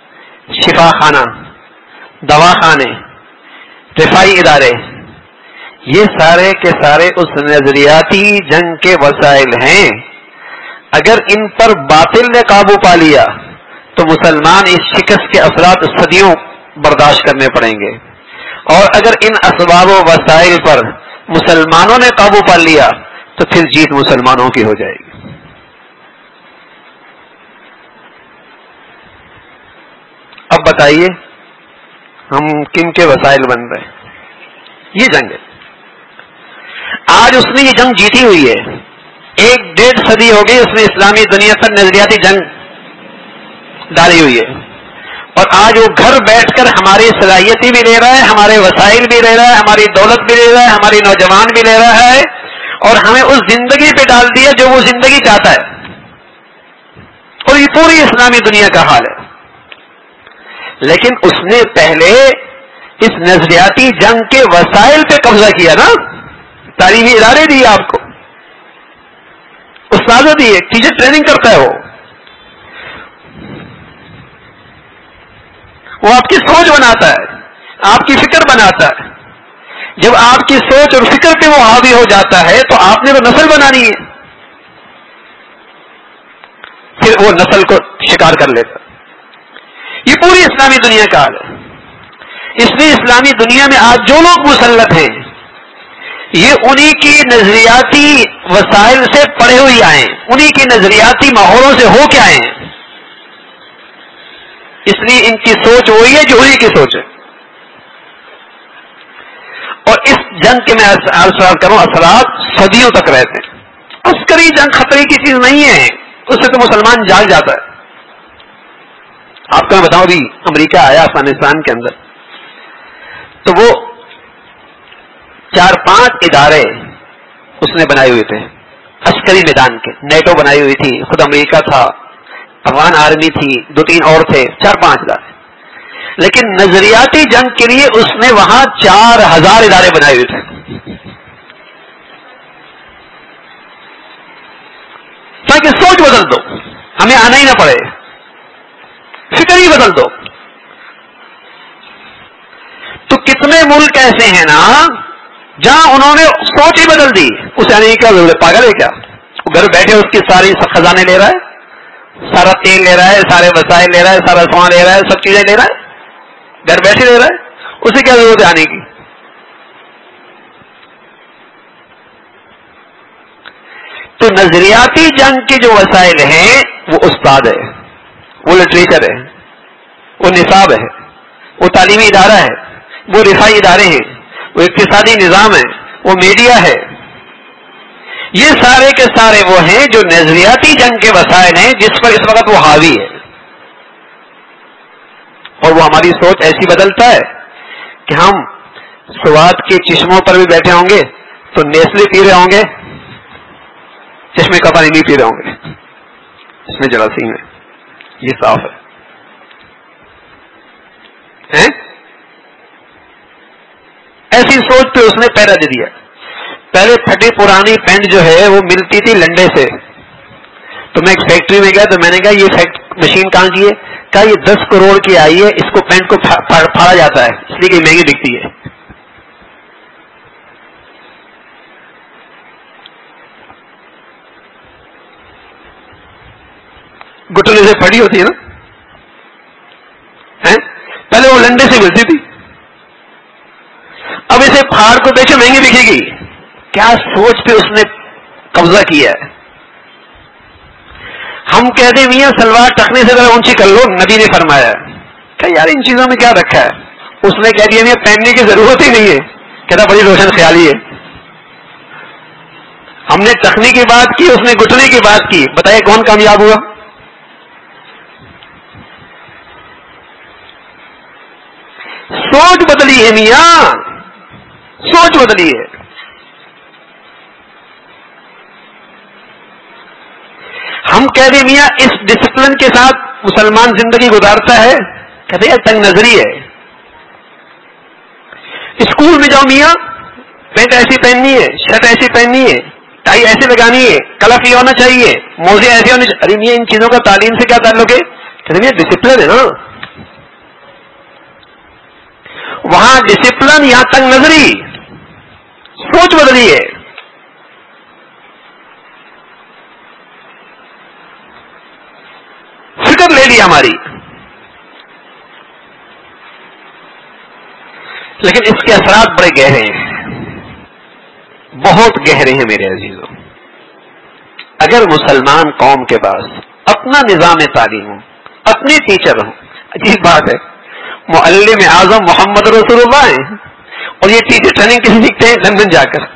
شفا خانہ، دواخانے، رفائی ادارے، یہ سارے کے سارے اس نظریاتی جنگ کے وسائل ہیں. اگر ان پر باطل نے قابو پا لیا تو مسلمان اس شکست کے اثرات صدیوں برداشت کرنے پڑیں گے، اور اگر ان اسباب و وسائل پر مسلمانوں نے قابو پا لیا تو پھر جیت مسلمانوں کی ہو جائے گی. اب بتائیے ہم کن کے وسائل بن رہے ہیں؟ یہ جنگ ہے. آج اس نے یہ جنگ جیتی ہوئی ہے. ایک ڈیڑھ صدی ہو گئی اس نے اسلامی دنیا پر نظریاتی جنگ ڈالی ہوئی ہے، اور آج وہ گھر بیٹھ کر ہماری صلاحیتیں بھی لے رہا ہے، ہمارے وسائل بھی لے رہا ہے، ہماری دولت بھی لے رہا ہے، ہماری نوجوان بھی لے رہا ہے، اور ہمیں اس زندگی پہ ڈال دیا جو وہ زندگی چاہتا ہے. اور یہ پوری اسلامی دنیا کا حال ہے. لیکن اس نے پہلے اس نظریاتی جنگ کے وسائل پہ قبضہ کیا نا. تعلیمی ادارے دیے آپ کو، استاد دیے، ٹیچر ٹریننگ کرتا ہے، وہ وہ آپ کی سوچ بناتا ہے، آپ کی فکر بناتا ہے. جب آپ کی سوچ اور فکر پہ وہ حاوی ہو جاتا ہے تو آپ نے تو نسل بنانی ہے، پھر وہ نسل کو شکار کر لیتا. یہ پوری اسلامی دنیا کا حال ہے. اس لیے اسلامی دنیا میں آج جو لوگ مسلط ہیں یہ انہی کی نظریاتی وسائل سے پڑے ہوئے آئے ہیں، انہی کی نظریاتی ماحولوں سے ہو کے آئے ہیں. اس لیے ان کی سوچ وہی ہے جو انہی کی سوچ ہے. اور اس جنگ کے میں ارشاد کروں اثرات صدیوں تک رہتے ہیں. عسکری جنگ خطرے کی چیز نہیں ہے، اس سے تو مسلمان جاگ جاتا ہے. آپ کو میں بتاؤں ابھی امریکہ آیا افغانستان کے اندر تو وہ چار پانچ ادارے اس نے بنائے ہوئے تھے عسکری میدان کے. نیٹو بنائی ہوئی تھی، خود امریکہ تھا، افغان آرمی تھی، دو تین اور تھے، چار پانچ ادارے. لیکن نظریاتی جنگ کے لیے اس نے وہاں چار ہزار ادارے بنائے ہوئے تھے. تاکہ سوچ بدل دو، ہمیں آنا ہی نہ پڑے، فکر ہی بدل دو. تو کتنے ملک ایسے ہیں نا جہاں انہوں نے سوچ ہی بدل دی. اسے آنے کی کیا ضرورت؟ پاگل ہے کیا؟ گھر بیٹھے اس کی ساری خزانے لے رہا ہے، سارا تیل لے رہا ہے، سارے وسائل لے رہا ہے، سارا سامان لے رہا ہے، سب چیزیں لے رہا ہے، گھر بیٹھے لے رہا ہے. اسے کیا ضرورت ہے آنے کی؟ تو نظریاتی جنگ کے جو وسائل ہیں وہ استاد ہے، وہ لٹریچر ہے، وہ نصاب ہے، وہ تعلیمی ادارہ ہے، وہ رفائی ادارے ہیں، وہ اقتصادی نظام ہے، وہ میڈیا ہے. یہ سارے کے سارے وہ ہیں جو نظریاتی جنگ کے وسائل ہیں جس پر اس وقت وہ حاوی ہے. اور وہ ہماری سوچ ایسی بدلتا ہے کہ ہم سوات کے چشموں پر بھی بیٹھے ہوں گے تو نیسلے پی رہے ہوں گے، چشمے کا پانی نہیں پی رہے ہوں گے، اس میں جراثیم ہے، یہ صاف ہے. ایسی سوچ پہ اس نے پیرا دے دیا. پہلے پھٹی پرانی پینٹ جو ہے وہ ملتی تھی لنڈے سے. تو میں ایک فیکٹری میں گیا تو میں نے کہا یہ مشین کہاں کی ہے؟ کہا یہ دس کروڑ کی آئی ہے، اس کو پینٹ کو پھاڑا جاتا ہے اس لیے کہ مہنگی بکتی ہے. گٹنے سے پھٹی ہوتی ہے نا، پہلے وہ لنڈے سے ملتی تھی، اب اسے پھاڑ کو بیچو مہنگی بکے گی. کیا سوچ پہ اس نے قبضہ کیا ہے. ہم کہتے ہیں میاں سلوار ٹکنے سے ذرا اونچی کر لو، نبی نے فرمایا کہ یار ان چیزوں میں کیا رکھا ہے. اس نے کہہ دیا میاں پہننے کی ضرورت ہی نہیں ہے، کہتا بڑی روشن خیالی ہے. ہم نے ٹکنے کی بات کی، اس نے گھٹنے کی بات کی، بتائیے کون کامیاب ہوا؟ سوچ بدلی ہے میاں، سوچ بدلی ہے. ہم کہہ دیں میاں اس ڈسپلن کے ساتھ مسلمان زندگی گزارتا ہے، کہتے ہیں تنگ نظری ہے. اسکول میں جاؤ میاں پینٹ ایسی پہننی ہے، شرٹ ایسی پہننی ہے، ٹائی ایسی لگانی ہے، کلف یہ ہونا چاہیے، موزے ایسے ہونے چاہیے. ارے میاں ان چیزوں کا تعلیم سے کیا تعلق ہے؟ کہتے میاں ڈسپلن ہے نا. وہاں ڈسپلن، یہاں تنگ نظری، سوچ بدلی ہے. فکر لے لی ہماری. لیکن اس کے اثرات بڑے گہرے ہیں، بہت گہرے ہیں میرے عزیزوں. اگر مسلمان قوم کے پاس اپنا نظام تعلیم ہو، اپنے ٹیچر ہوں، عجیب بات ہے، معلم اعظم محمد رسول اللہ ہیں اور یہ ٹیچر ٹریننگ کسی سیکھتے ہیں لندن جا کر.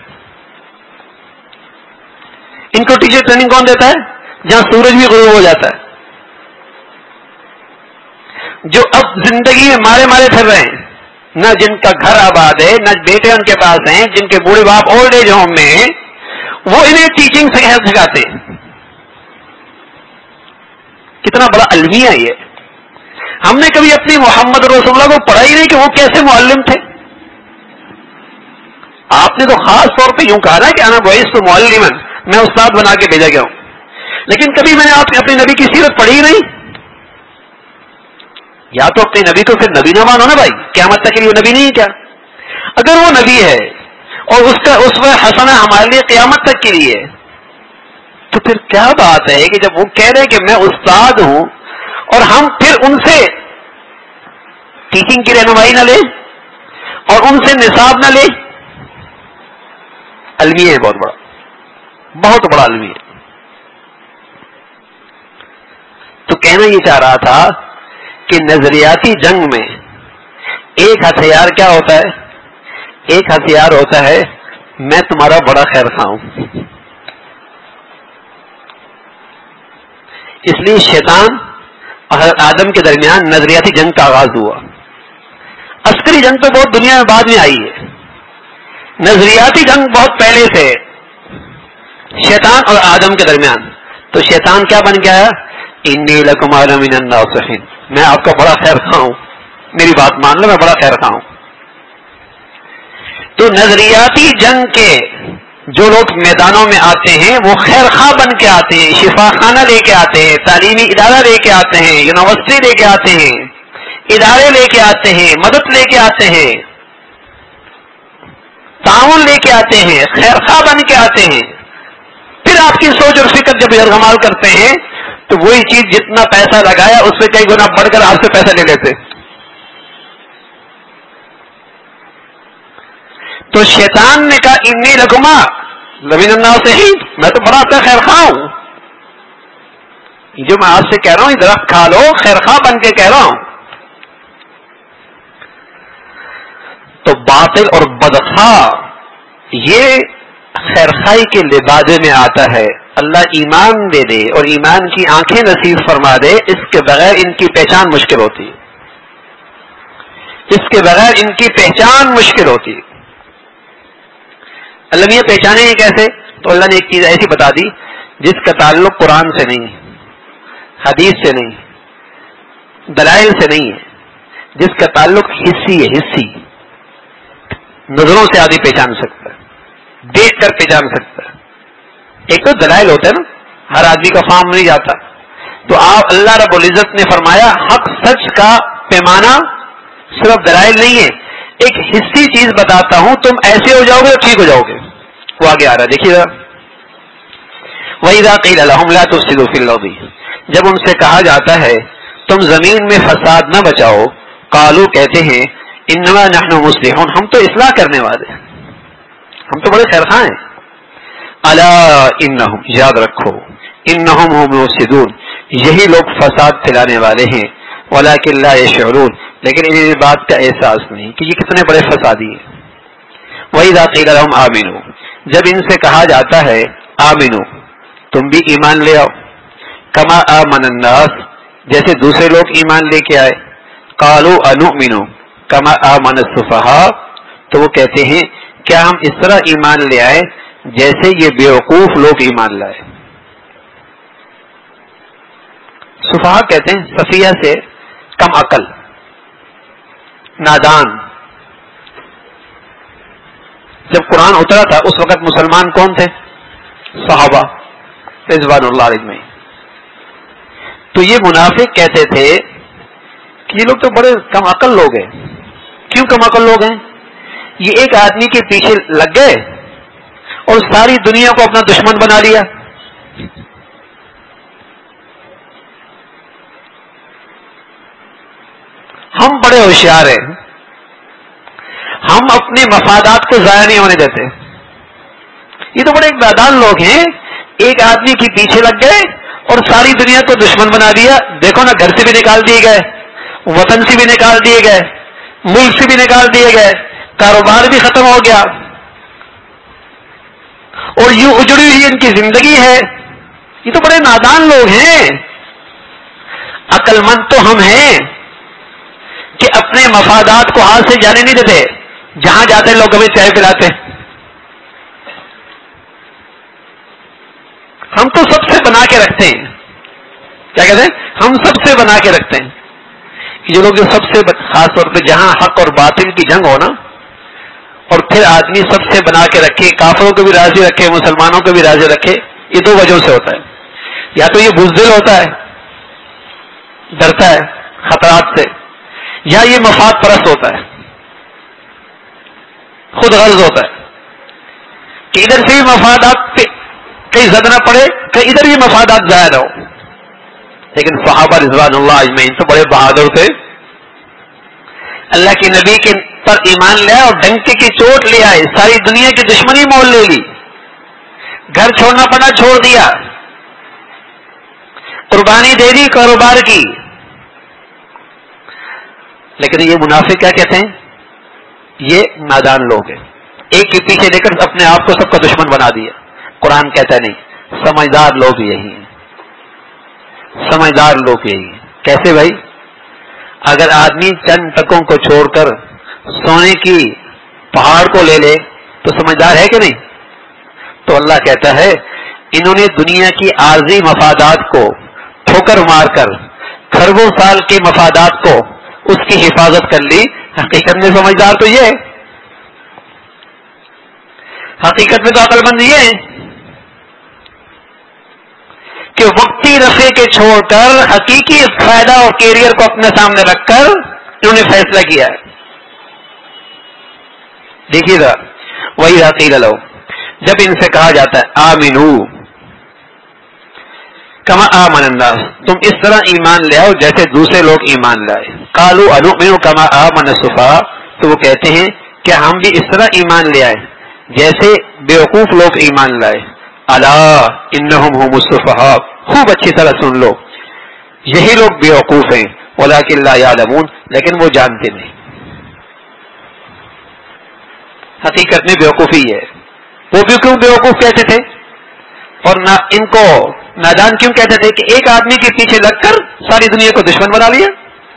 ان کو ٹیچر ٹریننگ کون دیتا ہے؟ جہاں سورج بھی غروب ہو جاتا ہے. جو اب زندگی میں مارے مارے پھر رہے ہیں، نہ جن کا گھر آباد ہے، نہ بیٹے ان کے پاس ہیں، جن کے بوڑھے باپ اولڈ ایج ہوم میں ہیں، وہ انہیں ٹیچنگ سے سکھاتے ہیں. کتنا بڑا المیہ یہ. ہم نے کبھی اپنی محمد رسول اللہ کو پڑھا ہی نہیں کہ وہ کیسے معلم تھے. آپ نے تو خاص طور پہ یوں کہا نا کہ انا بعثت معلما، میں استاد بنا کے بھیجا گیا ہوں. لیکن کبھی میں نے آپ اپنے نبی کی سیرت پڑھی ہی نہیں. یا تو اپنے نبی کو پھر نبی نہ مانو نا بھائی، قیامت تک کے لیے وہ نبی نہیں کیا؟ اگر وہ نبی ہے اور اس کا اسوہ حسنہ ہمارے لیے قیامت تک کے لیے، تو پھر کیا بات ہے کہ جب وہ کہہ رہے کہ میں استاد ہوں اور ہم پھر ان سے ٹیچنگ کی رہنمائی نہ لیں اور ان سے نصاب نہ لیں. المیہ ہے بہت بڑا، بہت بڑا المیہ. تو کہنا یہ چاہ رہا تھا کہ نظریاتی جنگ میں ایک ہتھیار کیا ہوتا ہے؟ ایک ہتھیار ہوتا ہے میں تمہارا بڑا خیر خواہ ہوں. اس لیے شیطان اور حضرت آدم کے درمیان نظریاتی جنگ کا آغاز ہوا. عسکری جنگ تو بہت دنیا میں بعد میں آئی ہے، نظریاتی جنگ بہت پہلے سے شیطان اور آدم کے درمیان. تو شیطان کیا بن گیا؟ انی لکم من الناصحین، میں آپ کا بڑا خیر خواہ ہوں، میری بات مان لو، میں بڑا خیر خواہ ہوں. تو نظریاتی جنگ کے جو لوگ میدانوں میں آتے ہیں وہ خیر خواہ بن کے آتے ہیں، شفا خانہ لے کے آتے ہیں، تعلیمی ادارہ لے کے آتے ہیں، یونیورسٹی لے کے آتے ہیں، ادارے لے کے آتے ہیں، مدد لے کے آتے ہیں، تعاون لے کے آتے ہیں، خیر خواہ بن کے آتے ہیں. پھر آپ کی سوچ اور فکر جب یرغمال کرتے ہیں تو وہی چیز جتنا پیسہ لگایا اس سے کئی گنا بڑھ کر آپ سے پیسہ لے لیتے. تو شیطان نے کہا انی لکما لمن الناصحین، میں تو بڑا آپ کا خیر خواہ ہوں، جو میں آپ سے کہہ رہا ہوں یہ درخت کھا لو، خیر خواہ بن کے کہہ رہا ہوں. تو باطل اور بدخواہ یہ خیر خواہی کے لبادے میں آتا ہے. اللہ ایمان دے دے اور ایمان کی آنکھیں نصیب فرما دے، اس کے بغیر ان کی پہچان مشکل ہوتی ہے، اس کے بغیر ان کی پہچان مشکل ہوتی ہے. اللہ یہ پہچانے ہیں کیسے؟ تو اللہ نے ایک چیز ایسی بتا دی جس کا تعلق قرآن سے نہیں، حدیث سے نہیں، دلائل سے نہیں ہے، جس کا تعلق حصی ہے. حصی نظروں سے آدمی پہچان سکتا ہے، دیکھ کر پہچان سکتا ہے. ایک تو دلائل ہوتا ہے نا، ہر آدمی کا فام نہیں جاتا. تو آپ اللہ رب العزت نے فرمایا حق سچ کا پیمانہ صرف دلائل نہیں ہے، ایک حصی چیز بتاتا ہوں، تم ایسے ہو جاؤ گے تو ٹھیک ہو جاؤ گے. وہ آگے آ رہا ہے، دیکھیے ذرا. وَإِذَا قِيلَ لَهُمْ لَا تُفْسِدُوا فِي الْأَرْضِ، جب ان سے کہا جاتا ہے تم زمین میں فساد نہ بچاؤ، قالوا کہتے ہیں انما نحن مصلحون، ہم تو اصلاح کرنے والے ہیں، ہم تو بڑے خیر خواہ ہیں. الا انہم، یاد رکھو، انہم هم المفسدون، یہی لوگ فساد پھیلانے والے ہیں. ولکن لا یشعرون، لیکن انہیں اس بات کا احساس نہیں کہ یہ کتنے بڑے فسادی ہیں. وَإِذَا قِيلَ لَهُمْ آمِنُوا، جب ان سے کہا جاتا ہے آمنو، تم بھی ایمان لے آؤ، کما آمن الناس، جیسے دوسرے لوگ ایمان لے کے آئے. قالوا انؤمن کما آمن السفہاء، تو وہ کہتے ہیں کیا ہم اس طرح ایمان لے آئے جیسے یہ بیوقوف لوگ ایمان لائے. سفہاء کہتے ہیں سفیہ سے کم عقل، نادان. جب قرآن اترا تھا اس وقت مسلمان کون تھے؟ صحابہ رضوان اللہ علیہ. تو یہ منافق کہتے تھے کہ یہ لوگ تو بڑے کم عقل لوگ ہیں، کیوں کم عقل لوگ ہیں؟ یہ ایک آدمی کے پیچھے لگ گئے اور ساری دنیا کو اپنا دشمن بنا لیا. ہم بڑے ہوشیار ہیں, ہم اپنے مفادات کو ضائع نہیں ہونے دیتے. یہ تو بڑے ایک نادان لوگ ہیں, ایک آدمی کے پیچھے لگ گئے اور ساری دنیا کو دشمن بنا دیا. دیکھو نا, گھر سے بھی نکال دیے گئے, وطن سے بھی نکال دیے گئے, ملک سے بھی نکال دیے گئے, کاروبار بھی ختم ہو گیا, اور یوں اجڑی ہوئی ان کی زندگی ہے. یہ تو بڑے نادان لوگ ہیں. عقل مند تو ہم ہیں کہ اپنے مفادات کو ہاتھ سے جانے نہیں دیتے. جہاں جاتے لوگ ہمیں چائے پلاتے. ہم تو سب سے بنا کے رکھتے ہیں. کیا کہتے ہیں؟ ہم سب سے بنا کے رکھتے ہیں. یہ لوگ جو سب سے خاص طور پہ جہاں حق اور باطل کی جنگ ہو نا, اور پھر آدمی سب سے بنا کے رکھے, کافروں کو بھی راضی رکھے, مسلمانوں کو بھی راضی رکھے, یہ دو وجہوں سے ہوتا ہے. یا تو یہ بزدل ہوتا ہے, ڈرتا ہے خطرات سے, یا یہ مفاد پرست ہوتا ہے, خود غرض ہوتا ہے کہ ادھر سے بھی مفادات پہ کہیں زد نہ پڑے, کہ ادھر بھی مفادات ضائع نہ ہو. لیکن صحابہ رضوان اللہ اجمعین تو بڑے بہادر تھے. اللہ کے نبی کے پر ایمان لے آئے اور ڈنکے کی چوٹ لے آئے, ساری دنیا کی دشمنی مول لے لی, گھر چھوڑنا پڑا چھوڑ دیا, قربانی دے دی کاروبار کی. لیکن یہ منافق کیا کہتے ہیں؟ یہ نادان لوگ ہیں, ایک کے پیچھے لے کر اپنے آپ کو سب کا دشمن بنا دیا. قرآن کہتا ہے نہیں, سمجھدار لوگ یہی ہیں, سمجھدار لوگ یہی ہیں. کیسے بھائی؟ اگر آدمی چند ٹکوں کو چھوڑ کر سونے کی پہاڑ کو لے لے تو سمجھدار ہے کہ نہیں؟ تو اللہ کہتا ہے انہوں نے دنیا کی عارضی مفادات کو ٹھوکر مار کر کھربوں سال کے مفادات کو اس کی حفاظت کر لی. حقیقت میں سمجھدار تو یہ ہے, حقیقت میں تو عقل مند یہ ہے کہ وقتی رفع کے چھوڑ کر حقیقی فائدہ اور کیریئر کو اپنے سامنے رکھ کر انہوں نے فیصلہ کیا ہے. دیکھیے گا, وہی عقیدہ لو, جب ان سے کہا جاتا ہے آمنو کما آمن الناس, تم اس طرح ایمان لے آؤ جیسے دوسرے لوگ ایمان لائے. قالوا انؤمن کما آمن السفہاء, تو وہ کہتے ہیں کہ ہم بھی اس طرح ایمان لے آئے جیسے بیوقوف لوگ ایمان لائے. الا انہم هم السفہاء, خوب اچھی طرح سن لو, یہی لوگ بیوقوف ہیں. ولکن لا یعلمون, لیکن وہ جانتے نہیں. حقیقت میں بیوقوفی ہے. وہ بھی کیوں بیوقوف کہتے تھے اور نہ ان کو نادان کیوں کہتے تھے؟ کہ ایک آدمی کے پیچھے لگ کر ساری دنیا کو دشمن بنا لیا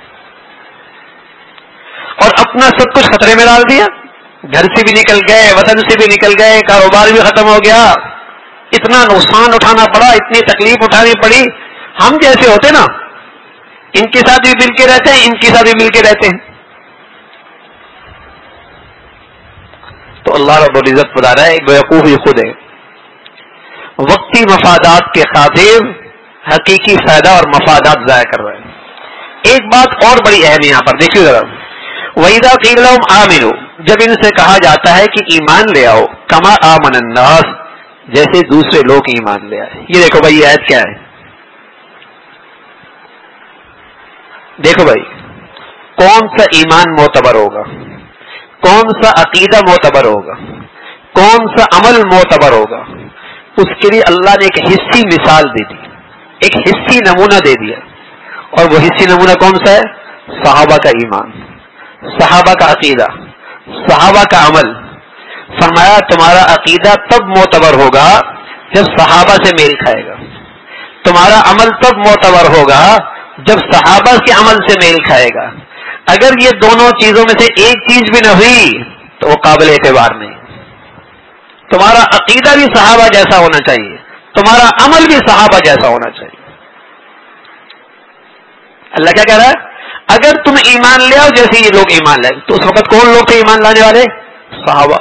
اور اپنا سب کچھ خطرے میں ڈال دیا. گھر سے بھی نکل گئے, وطن سے بھی نکل گئے, کاروبار بھی ختم ہو گیا, اتنا نقصان اٹھانا پڑا, اتنی تکلیف اٹھانی پڑی. ہم جیسے ہوتے نا, ان کے ساتھ بھی مل کے رہتے ہیں, ان کے ساتھ بھی مل کے رہتے ہیں. تو اللہ رب العزت بتا رہا ہے بیوقوف ہی خود ہے, وقتی مفادات کے خاطر حقیقی فائدہ اور مفادات ضائع کر رہے ہیں. ایک بات اور بڑی اہم یہاں پر دیکھیے ذرا, وَإِذَا قِيلَ لَهُمْ آمِنُوا, جب ان سے کہا جاتا ہے کہ ایمان لے آؤ, کما آمن الناس, جیسے دوسرے لوگ ایمان لے آئے. یہ دیکھو بھائی, یہ آیت کیا ہے؟ دیکھو بھائی, کون سا ایمان معتبر ہوگا, کون سا عقیدہ معتبر ہوگا, کون سا عمل معتبر ہوگا, اس کے لیے اللہ نے ایک حصی مثال دے دی, ایک حصی نمونہ دے دیا. اور وہ حصی نمونہ کون سا ہے؟ صحابہ کا ایمان, صحابہ کا عقیدہ, صحابہ کا عمل. فرمایا تمہارا عقیدہ تب معتبر ہوگا جب صحابہ سے میل کھائے گا, تمہارا عمل تب معتبر ہوگا جب صحابہ کے عمل سے میل کھائے گا. اگر یہ دونوں چیزوں میں سے ایک چیز بھی نہ ہوئی تو وہ قابل اعتبار نہیں. تمہارا عقیدہ بھی صحابہ جیسا ہونا چاہیے, تمہارا عمل بھی صحابہ جیسا ہونا چاہیے. اللہ کیا کہہ رہا ہے؟ اگر تم ایمان لے آؤ جیسے یہ لوگ ایمان لائے, تو اس وقت کون لوگ تھے ایمان لانے والے؟ صحابہ.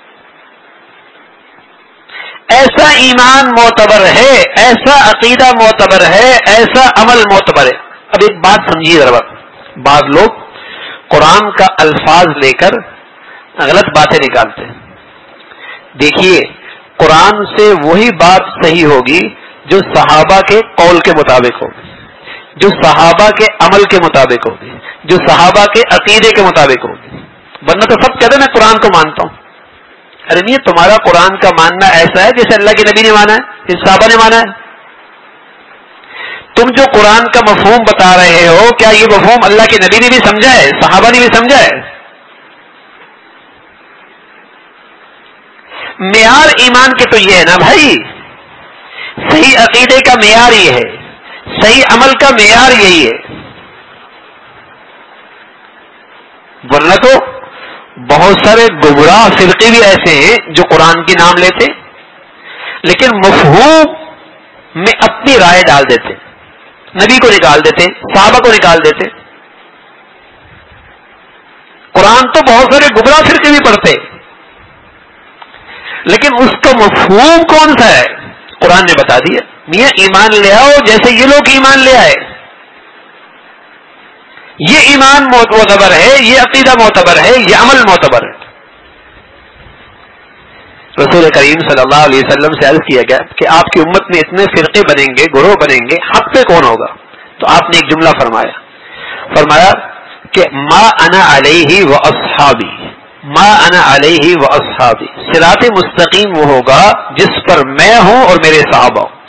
ایسا ایمان معتبر ہے, ایسا عقیدہ معتبر ہے, ایسا عمل معتبر ہے. اب ایک بات سمجھیے ذرا, بعض لوگ قرآن کا الفاظ لے کر غلط باتیں نکالتے ہیں. دیکھیے قرآن سے وہی بات صحیح ہوگی جو صحابہ کے قول کے مطابق ہوگی, جو صحابہ کے عمل کے مطابق ہوگی, جو صحابہ کے عقیدے کے مطابق ہوگی. ورنہ تو سب کہتے ہیں میں قرآن کو مانتا ہوں. ارے نہیں, تمہارا قرآن کا ماننا ایسا ہے جیسے اللہ کے نبی نے مانا ہے, جیسے صحابہ نے مانا ہے. تم جو قرآن کا مفہوم بتا رہے ہو, کیا یہ مفہوم اللہ کے نبی نے بھی سمجھا ہے, صحابہ نے بھی سمجھا ہے؟ معیار ایمان کے تو یہ ہے نا بھائی, صحیح عقیدے کا معیار یہ ہے, صحیح عمل کا معیار یہی ہے. ورنہ تو بہت سارے گمراہ فرقے بھی ایسے ہیں جو قرآن کے نام لیتے لیکن مفہوم میں اپنی رائے ڈال دیتے, نبی کو نکال دیتے, صحابہ کو نکال دیتے. قرآن تو بہت سارے گمراہ فرقے بھی پڑھتے لیکن اس کا مفہوم کون سا ہے قرآن نے بتا دیا. میاں ایمان لے آؤ جیسے یہ لوگ ایمان لے آئے, یہ ایمان معتبر ہے, یہ عقیدہ معتبر ہے, یہ عمل معتبر ہے. رسول کریم صلی اللہ علیہ وسلم سے عرض کیا گیا کہ آپ کی امت میں اتنے فرقے بنیں گے, گروہ بنیں گے, حق پہ کون ہوگا؟ تو آپ نے ایک جملہ فرمایا, فرمایا کہ ما انا علیہ و اصحابی, ما انا علیہ و اصحابی, صراط مستقیم وہ ہوگا جس پر میں ہوں اور میرے صحابہ ہوں.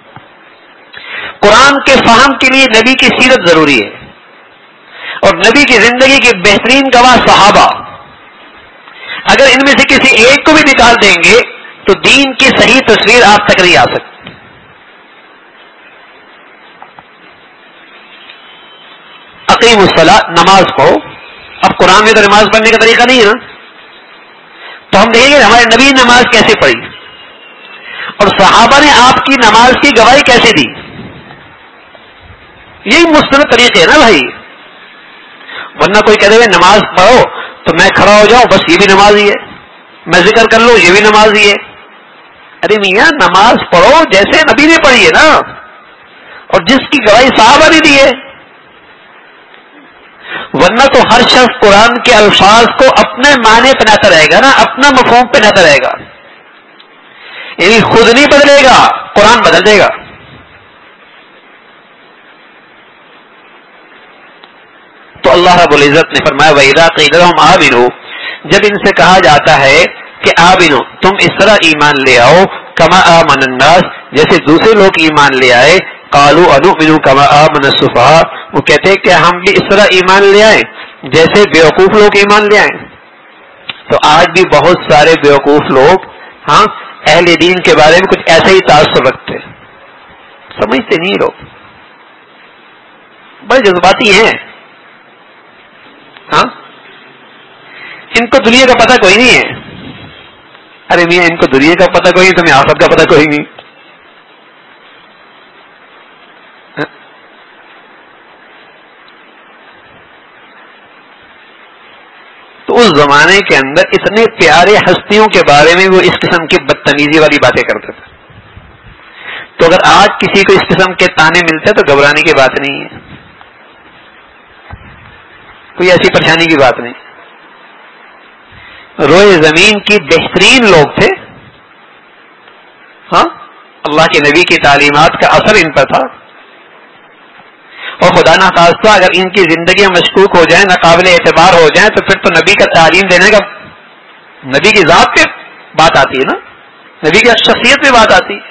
قرآن کے فہم کے لیے نبی کی سیرت ضروری ہے اور نبی کی زندگی کے بہترین گواہ صحابہ. اگر ان میں سے کسی ایک کو بھی نکال دیں گے تو دین کی صحیح تصویر آپ تک نہیں آ سکتی. اقیم الصلاۃ, نماز پڑھو. اب قرآن میں تو نماز پڑھنے کا طریقہ نہیں ہے نا, تو ہم دیکھیں گے ہمارے نبی نماز کیسے پڑھی اور صحابہ نے آپ کی نماز کی گواہی کیسے دی. یہی مستند طریقے ہے نا بھائی. ورنہ کوئی کہہ دے نماز پڑھو تو میں کھڑا ہو جاؤں, بس یہ بھی نماز ہی ہے, میں ذکر کر لوں یہ بھی نماز ہی ہے. ارے میاں نماز پڑھو جیسے نبی نے پڑھی ہے نا, اور جس کی گواہی صحابہ نے دی ہے. ورنہ تو ہر شخص قرآن کے الفاظ کو اپنے معنی پہناتا رہے گا نا, اپنا مفہوم پہناتا رہے گا, یعنی خود نہیں بدلے گا, قرآن بدل دے گا. تو اللہ رب العزت نے فرمایا وَإِذَا قِيلَ لَهُمْ آمِنُوا, جب ان سے کہا جاتا ہے کہ آمنو, تم اس طرح ایمان لے آؤ, کما آمن الناس, جیسے دوسرے لوگ ایمان لے آئے, قالوا انؤمن کما آمن السفہاء, وہ کہتے ہیں کہ ہم بھی اس طرح ایمان لے آئیں جیسے بیوقوف لوگ ایمان لے آئیں. تو آج بھی بہت سارے بیوقوف لوگ ہاں اہل دین کے بارے میں کچھ ایسا ہی تعصب رکھتے, سمجھتے نہیں لوگ, بڑے جذباتی ہیں. ہاں ان کو دنیا کا پتہ کوئی نہیں ہے. ارے میاں ان کو دنیا کا پتہ کوئی نہیں, تمہیں آخرت کا پتہ کوئی نہیں. تو اس زمانے کے اندر اتنے پیارے ہستیوں کے بارے میں وہ اس قسم کی بدتمیزی والی باتیں کرتے تھے. تو اگر آج کسی کو اس قسم کے تانے ملتے تو گھبرانے کی بات نہیں ہے, کوئی ایسی پریشانی کی بات نہیں. روئے زمین کی بہترین لوگ تھے, ہاں اللہ کے نبی کی تعلیمات کا اثر ان پر تھا, اور خدا نہ خواستہ اگر ان کی زندگیاں مشکوک ہو جائیں, ناقابل اعتبار ہو جائیں, تو پھر تو نبی کا تعلیم دینے کا, نبی کی ذات پہ بات آتی ہے نا, نبی کی شخصیت پہ بات آتی ہے.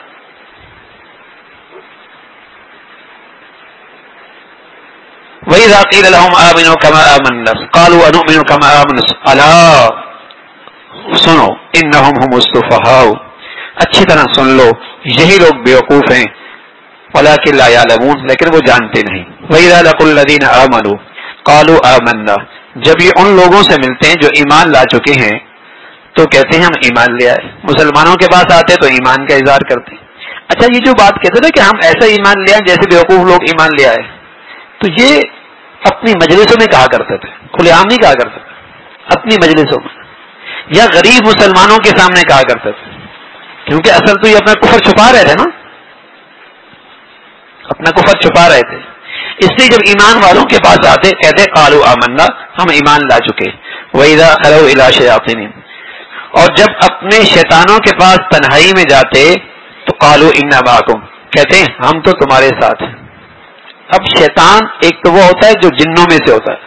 وَإِذَا قِيلَ لَهُمْ آمِنُوا كَمَا آمَنَ النَّاسُ قَالُوا أَنُؤْمِنُ كَمَا آمَنَ النَّاسُ أَلَا سنو إِنَّهُمْ هُمُ السُّفَهَاءُ, اچھی طرح سن لو یہی لوگ بیوقوف ہیں, وَلَكِنْ لَا يَعْلَمُونَ, لیکن وہ جانتے نہیں. وَإِذَا لَقُوا الَّذِينَ آمَنُوا قَالُوا آمَنَّا, جب یہ ان لوگوں سے ملتے ہیں جو ایمان لا چکے ہیں تو کہتے ہیں ہم ایمان لے آئے. مسلمانوں کے پاس آتے تو ایمان کا اظہار کرتے. اچھا یہ جو بات کہتے نا کہ ہم ایسا ایمان لے آئے جیسے بیوقوف لوگ ایمان لے آئے, تو یہ اپنی مجلسوں میں کہا کرتے تھے, کھلے عام نہیں کہا کرتے تھے, اپنی مجلسوں میں یا غریب مسلمانوں کے سامنے کہا کرتے تھے, کیونکہ اصل تو یہ اپنا کفر چھپا رہے تھے نا, اپنا کفر چھپا رہے تھے. اس لیے جب ایمان والوں کے پاس آتے کہتے قالوا آمنا، ہم ایمان لا چکے. وَإِذَا خَلَوْا إِلَىٰ شَيَاطِينِهِمْ، اور جب اپنے شیطانوں کے پاس تنہائی میں جاتے تو قالوا إِنَّا مَعَكُمْ، کہتے ہیں ہم تو تمہارے ساتھ ہیں. اب شیطان ایک تو وہ ہوتا ہے جو جنوں میں سے ہوتا ہے،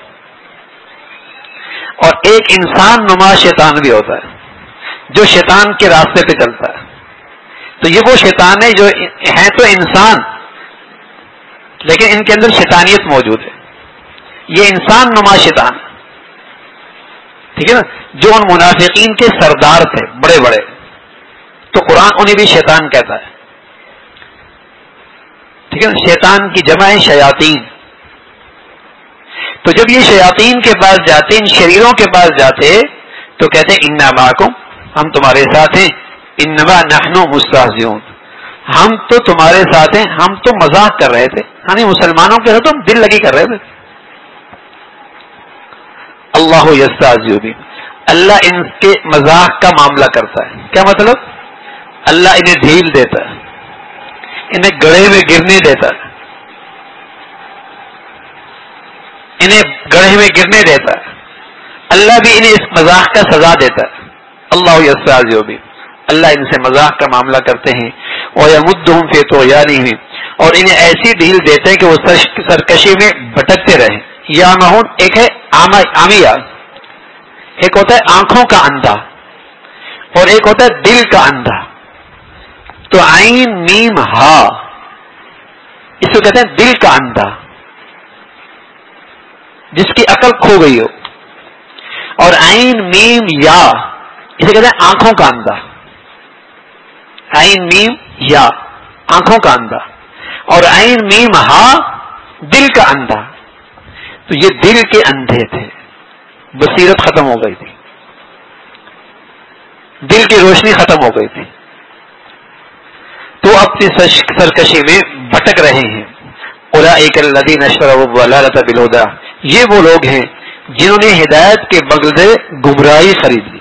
اور ایک انسان نما شیطان بھی ہوتا ہے جو شیطان کے راستے پہ چلتا ہے. تو یہ وہ شیطان ہے جو ہیں تو انسان لیکن ان کے اندر شیطانیت موجود ہے. یہ انسان نما شیطان ہے، ٹھیک ہے نا، جو ان منافقین کے سردار تھے بڑے بڑے، تو قرآن انہیں بھی شیطان کہتا ہے. ٹھیک ہے نا، شیطان کی جمع ہے شیاطین. تو جب یہ شیاطین کے پاس جاتے، ان شریروں کے پاس جاتے تو کہتے ہیں انا معکم، ہم تمہارے ساتھ ہیں. انما نحن مستہزئون، ہم تو تمہارے ساتھ ہیں، ہم تو مذاق کر رہے تھے. یعنی مسلمانوں کے ساتھ ہم دل لگی کر رہے تھے. اللہ یستہزئ بہم، اللہ ان کے مذاق کا معاملہ کرتا ہے. کیا مطلب؟ اللہ انہیں ڈھیل دیتا ہے، انہیں گڑھے میں گرنے دیتا ہے، انہیں گڑھے میں گرنے دیتا ہے. اللہ بھی انہیں اس مذاق کا سزا دیتا ہے. اللہ یستہزئ بہم، اللہ ان سے مذاق کا معاملہ کرتے ہیں. وَيَمُدُّهُمْ فِي طُغْيَانِهِمْ، اور انہیں ایسی ڈھیل دیتے ہیں کہ وہ سرکشی میں بھٹکتے رہیں. یا مہون ایک ہے آمیہ، ایک ہوتا ہے آنکھوں کا اندھا اور ایک ہوتا ہے دل کا اندھا. تو عین میم ہا، اس کو کہتے ہیں دل کا اندھا، جس کی عقل کھو گئی ہو. اور عین میم یا، اسے کہتے ہیں آنکھوں کا اندھا. عین میم یا آنکھوں کا اندھا، اور عین میم ہا دل کا اندھا. تو یہ دل کے اندھے تھے، بصیرت ختم ہو گئی تھی، دل کی روشنی ختم ہو گئی تھی، تو اپنی سرکشی میں بھٹک رہے ہیں. اولئک الذین اشتروا الضلالۃ بالہدی، یہ وہ لوگ ہیں جنہوں نے ہدایت کے بدلے گمراہی خرید لی.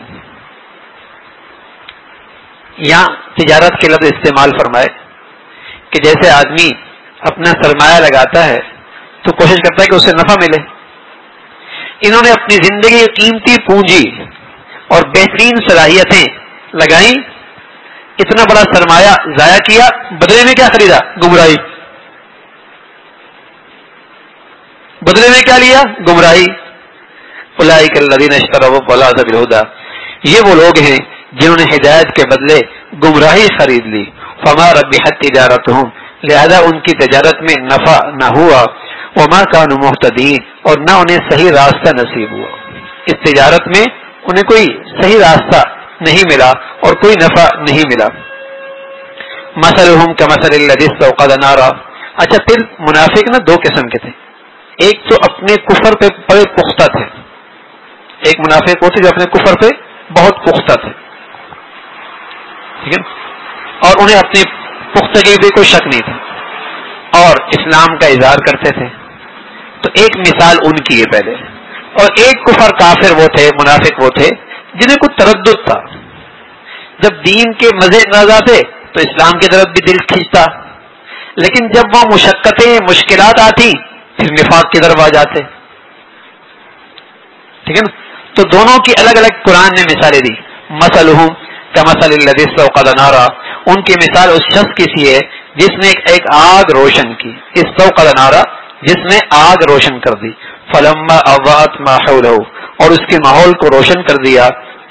یہاں تجارت کے لفظ استعمال فرمائے کہ جیسے آدمی اپنا سرمایہ لگاتا ہے تو کوشش کرتا ہے کہ اسے نفع ملے. انہوں نے اپنی زندگی کی قیمتی پونجی اور بہترین صلاحیتیں لگائیں، اتنا بڑا سرمایہ ضائع کیا، بدلے میں کیا خریدا؟ گمراہی. بدلے میں کیا لیا؟ گمراہی. اولئک الذین اشتروا الضلالۃ بالہدی، یہ وہ لوگ ہیں جنہوں نے ہدایت کے بدلے گمراہی خرید لی. فما ربحت تجارتہم، لہذا ان کی تجارت میں نفع نہ ہوا. وما كانوا مہتدین، اور نہ انہیں صحیح راستہ نصیب ہوا. اس تجارت میں انہیں کوئی صحیح راستہ نہیں ملا اور کوئی نفع نہیں ملا. مثلهم كمثل الذي استوقد نارا. اچھا، پھر منافق نا دو قسم کے تھے. ایک تو اپنے کفر پہ بڑے پختہ تھے، ایک منافق وہ تھے جو اپنے کفر پہ بہت پختہ تھے، ٹھیک ہے، اور انہیں اپنی پختگی پہ کوئی شک نہیں تھا اور اسلام کا اظہار کرتے تھے. تو ایک مثال ان کی ہے پہلے. اور ایک کفر کافر وہ تھے، منافق وہ تھے جنہیں کوئی تردد تھا. جب دین کے مزے نہ آتے تو اسلام کی طرف بھی دل کھینچتا، لیکن جب وہ مشقتیں مشکلات آتی پھر نفاق کی طرف آ جاتے. ٹھیک ہے نا. تو دونوں کی الگ الگ قرآن نے مثالیں دی. مثلہم کمثل الذی استوقد نارا، ان کی مثال اس شخص کی سی ہے جس نے ایک آگ روشن کی. استوقد نارا، جس نے آگ روشن کر دی. فلما اضاءت ما حولہ، اور اس کے ماحول کو روشن کر دیا.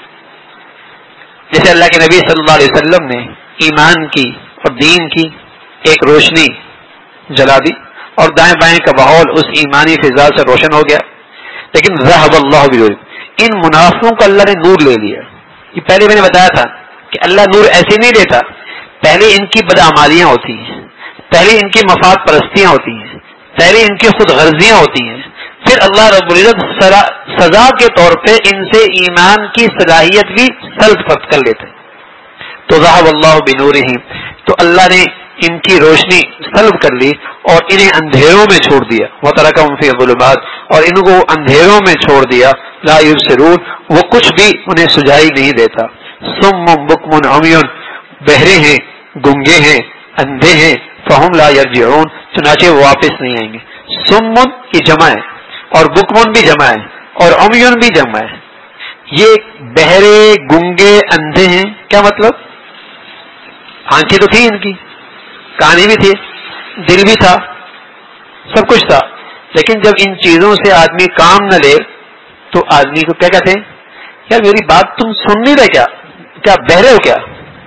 جیسے اللہ کے نبی صلی اللہ علیہ وسلم نے ایمان کی اور دین کی ایک روشنی جلا دی اور دائیں بائیں کا ماحول اس ایمانی فضا سے روشن ہو گیا. لیکن ذهب اللہ بنورہم، ان منافقوں کو اللہ نے نور لے لیا. یہ پہلے میں نے بتایا تھا کہ اللہ نور ایسے نہیں دیتا، پہلے ان کی بدعمالیاں ہوتی ہیں، پہلے ان کی مفاد پرستیاں ہوتی ہیں، پہلے ان کی خود غرضیاں ہوتی ہیں، پھر اللہ رب العزت سزا کے طور پہ ان سے ایمان کی صلاحیت بھی سلب کر لیتے. تو ذهب اللہ بنورہم، تو اللہ نے ان کی روشنی سلب کر لی اور انہیں اندھیروں میں چھوڑ دیا. وترکہم فی الظلمات، اور ان کو اندھیروں میں چھوڑ دیا. لا یبصرون، وہ کچھ بھی انہیں سجائی نہیں دیتا. صم بکم عمی، بہرے ہیں، گنگے ہیں، اندھے ہیں. فہم لا یرجعون، چنانچہ وہ واپس نہیں آئیں گے. سمن کی جمع ہے اور بکمن بھی جمع ہے اور عمیون بھی جمع ہے. یہ بہرے گنگے اندھے ہیں. کیا مطلب؟ آنکھیں تو تھی ان کی، کانیں بھی تھی، دل بھی تھا، سب کچھ تھا، لیکن جب ان چیزوں سے آدمی کام نہ لے تو آدمی کو کیا کہتے ہیں؟ کیا میری بات تم سن نہیں رہے؟ کیا کیا بہرے ہو کیا؟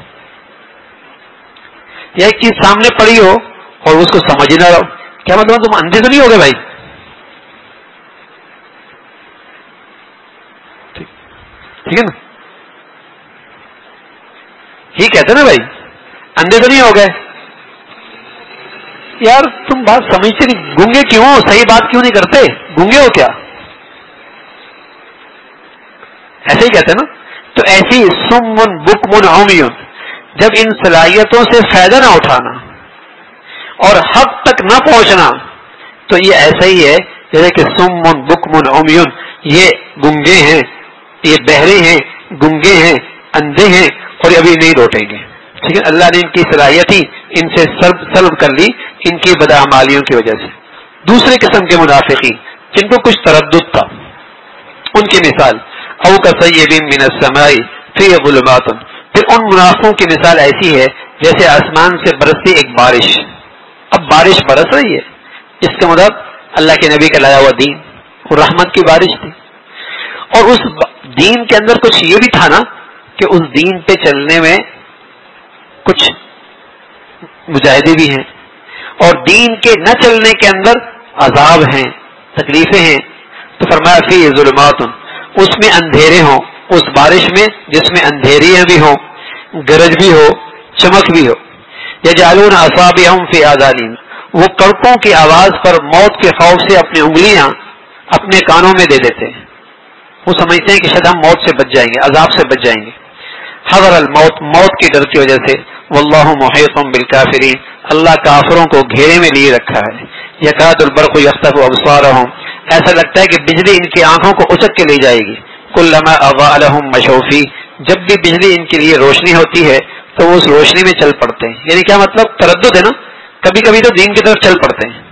یا ایک چیز سامنے پڑی ہو اور اس کو سمجھ ہی نہ رہو، کیا مطلب تم اندھے تو نہیں ہو گئے بھائی؟ ٹھیک ہے نا، ہی کہتے نا بھائی، اندھے تو نہیں ہو گئے. یار تم بات سمجھتے نہیں، گونگے کیوں ہو؟ صحیح بات کیوں نہیں کرتے؟ گونگے ہو کیا؟ ایسے ہی کہتے نا. تو ایسی سمن بکمن عمیون، جب ان صلاحیتوں سے فائدہ نہ اٹھانا اور حق تک نہ پہنچنا تو یہ ایسا ہی ہے جیسے کہ سمن بکمن عمیون، یہ گنگے ہیں، یہ بہرے ہیں، گنگے ہیں، اندھے ہیں اور یہ ابھی نہیں لوٹیں گے. ٹھیک ہے، اللہ نے ان کی صلاحیت ہی ان سے سلب سلب کر لی ان کی بدعمالیوں کی وجہ سے. دوسرے قسم کے منافقین جن کو کچھ تردد تھا، ان کی مثال او کصیب من السماء فی ظلمات، پھر ان منافقوں کی مثال ایسی ہے جیسے آسمان سے برستی ایک بارش. اب بارش برس رہی ہے، اس کا مطلب اللہ کے نبی کا لایا ہوا دین اور رحمت کی بارش تھی. اور اس دین کے اندر کچھ یہ بھی تھا نا کہ اس دین پہ چلنے میں کچھ مجاہدے بھی ہیں اور دین کے نہ چلنے کے اندر عذاب ہیں، تکلیفیں ہیں. تو فرمایا فی ظلمات، اس میں اندھیرے ہوں، اس بارش میں جس میں اندھیریاں بھی ہوں، گرج بھی ہو، چمک بھی ہو. یجعلون اصابعهم فی آذانہم، وہ کڑکوں کی آواز پر موت کے خوف سے اپنی انگلیاں اپنے کانوں میں دے دیتے ہیں. وہ سمجھتے ہیں کہ شاید ہم موت سے بچ جائیں گے، عذاب سے بچ جائیں گے. حذر الموت، موت کی ڈر کی وجہ سے. واللہ محیط بالکافرین، اللہ کافروں کو گھیرے میں لیے رکھا ہے. یکاد البرق یخطف ابصارهم، ایسا لگتا ہے کہ بجلی ان کی آنکھوں کو اچک کے لے جائے گی. کلما اضاء لهم مشوا فیہ، جب بھی بجلی ان کے لیے روشنی ہوتی ہے تو وہ اس روشنی میں چل پڑتے ہیں. یعنی کیا مطلب؟ تردد ہے نا، کبھی کبھی تو دین کی طرف چل پڑتے ہیں.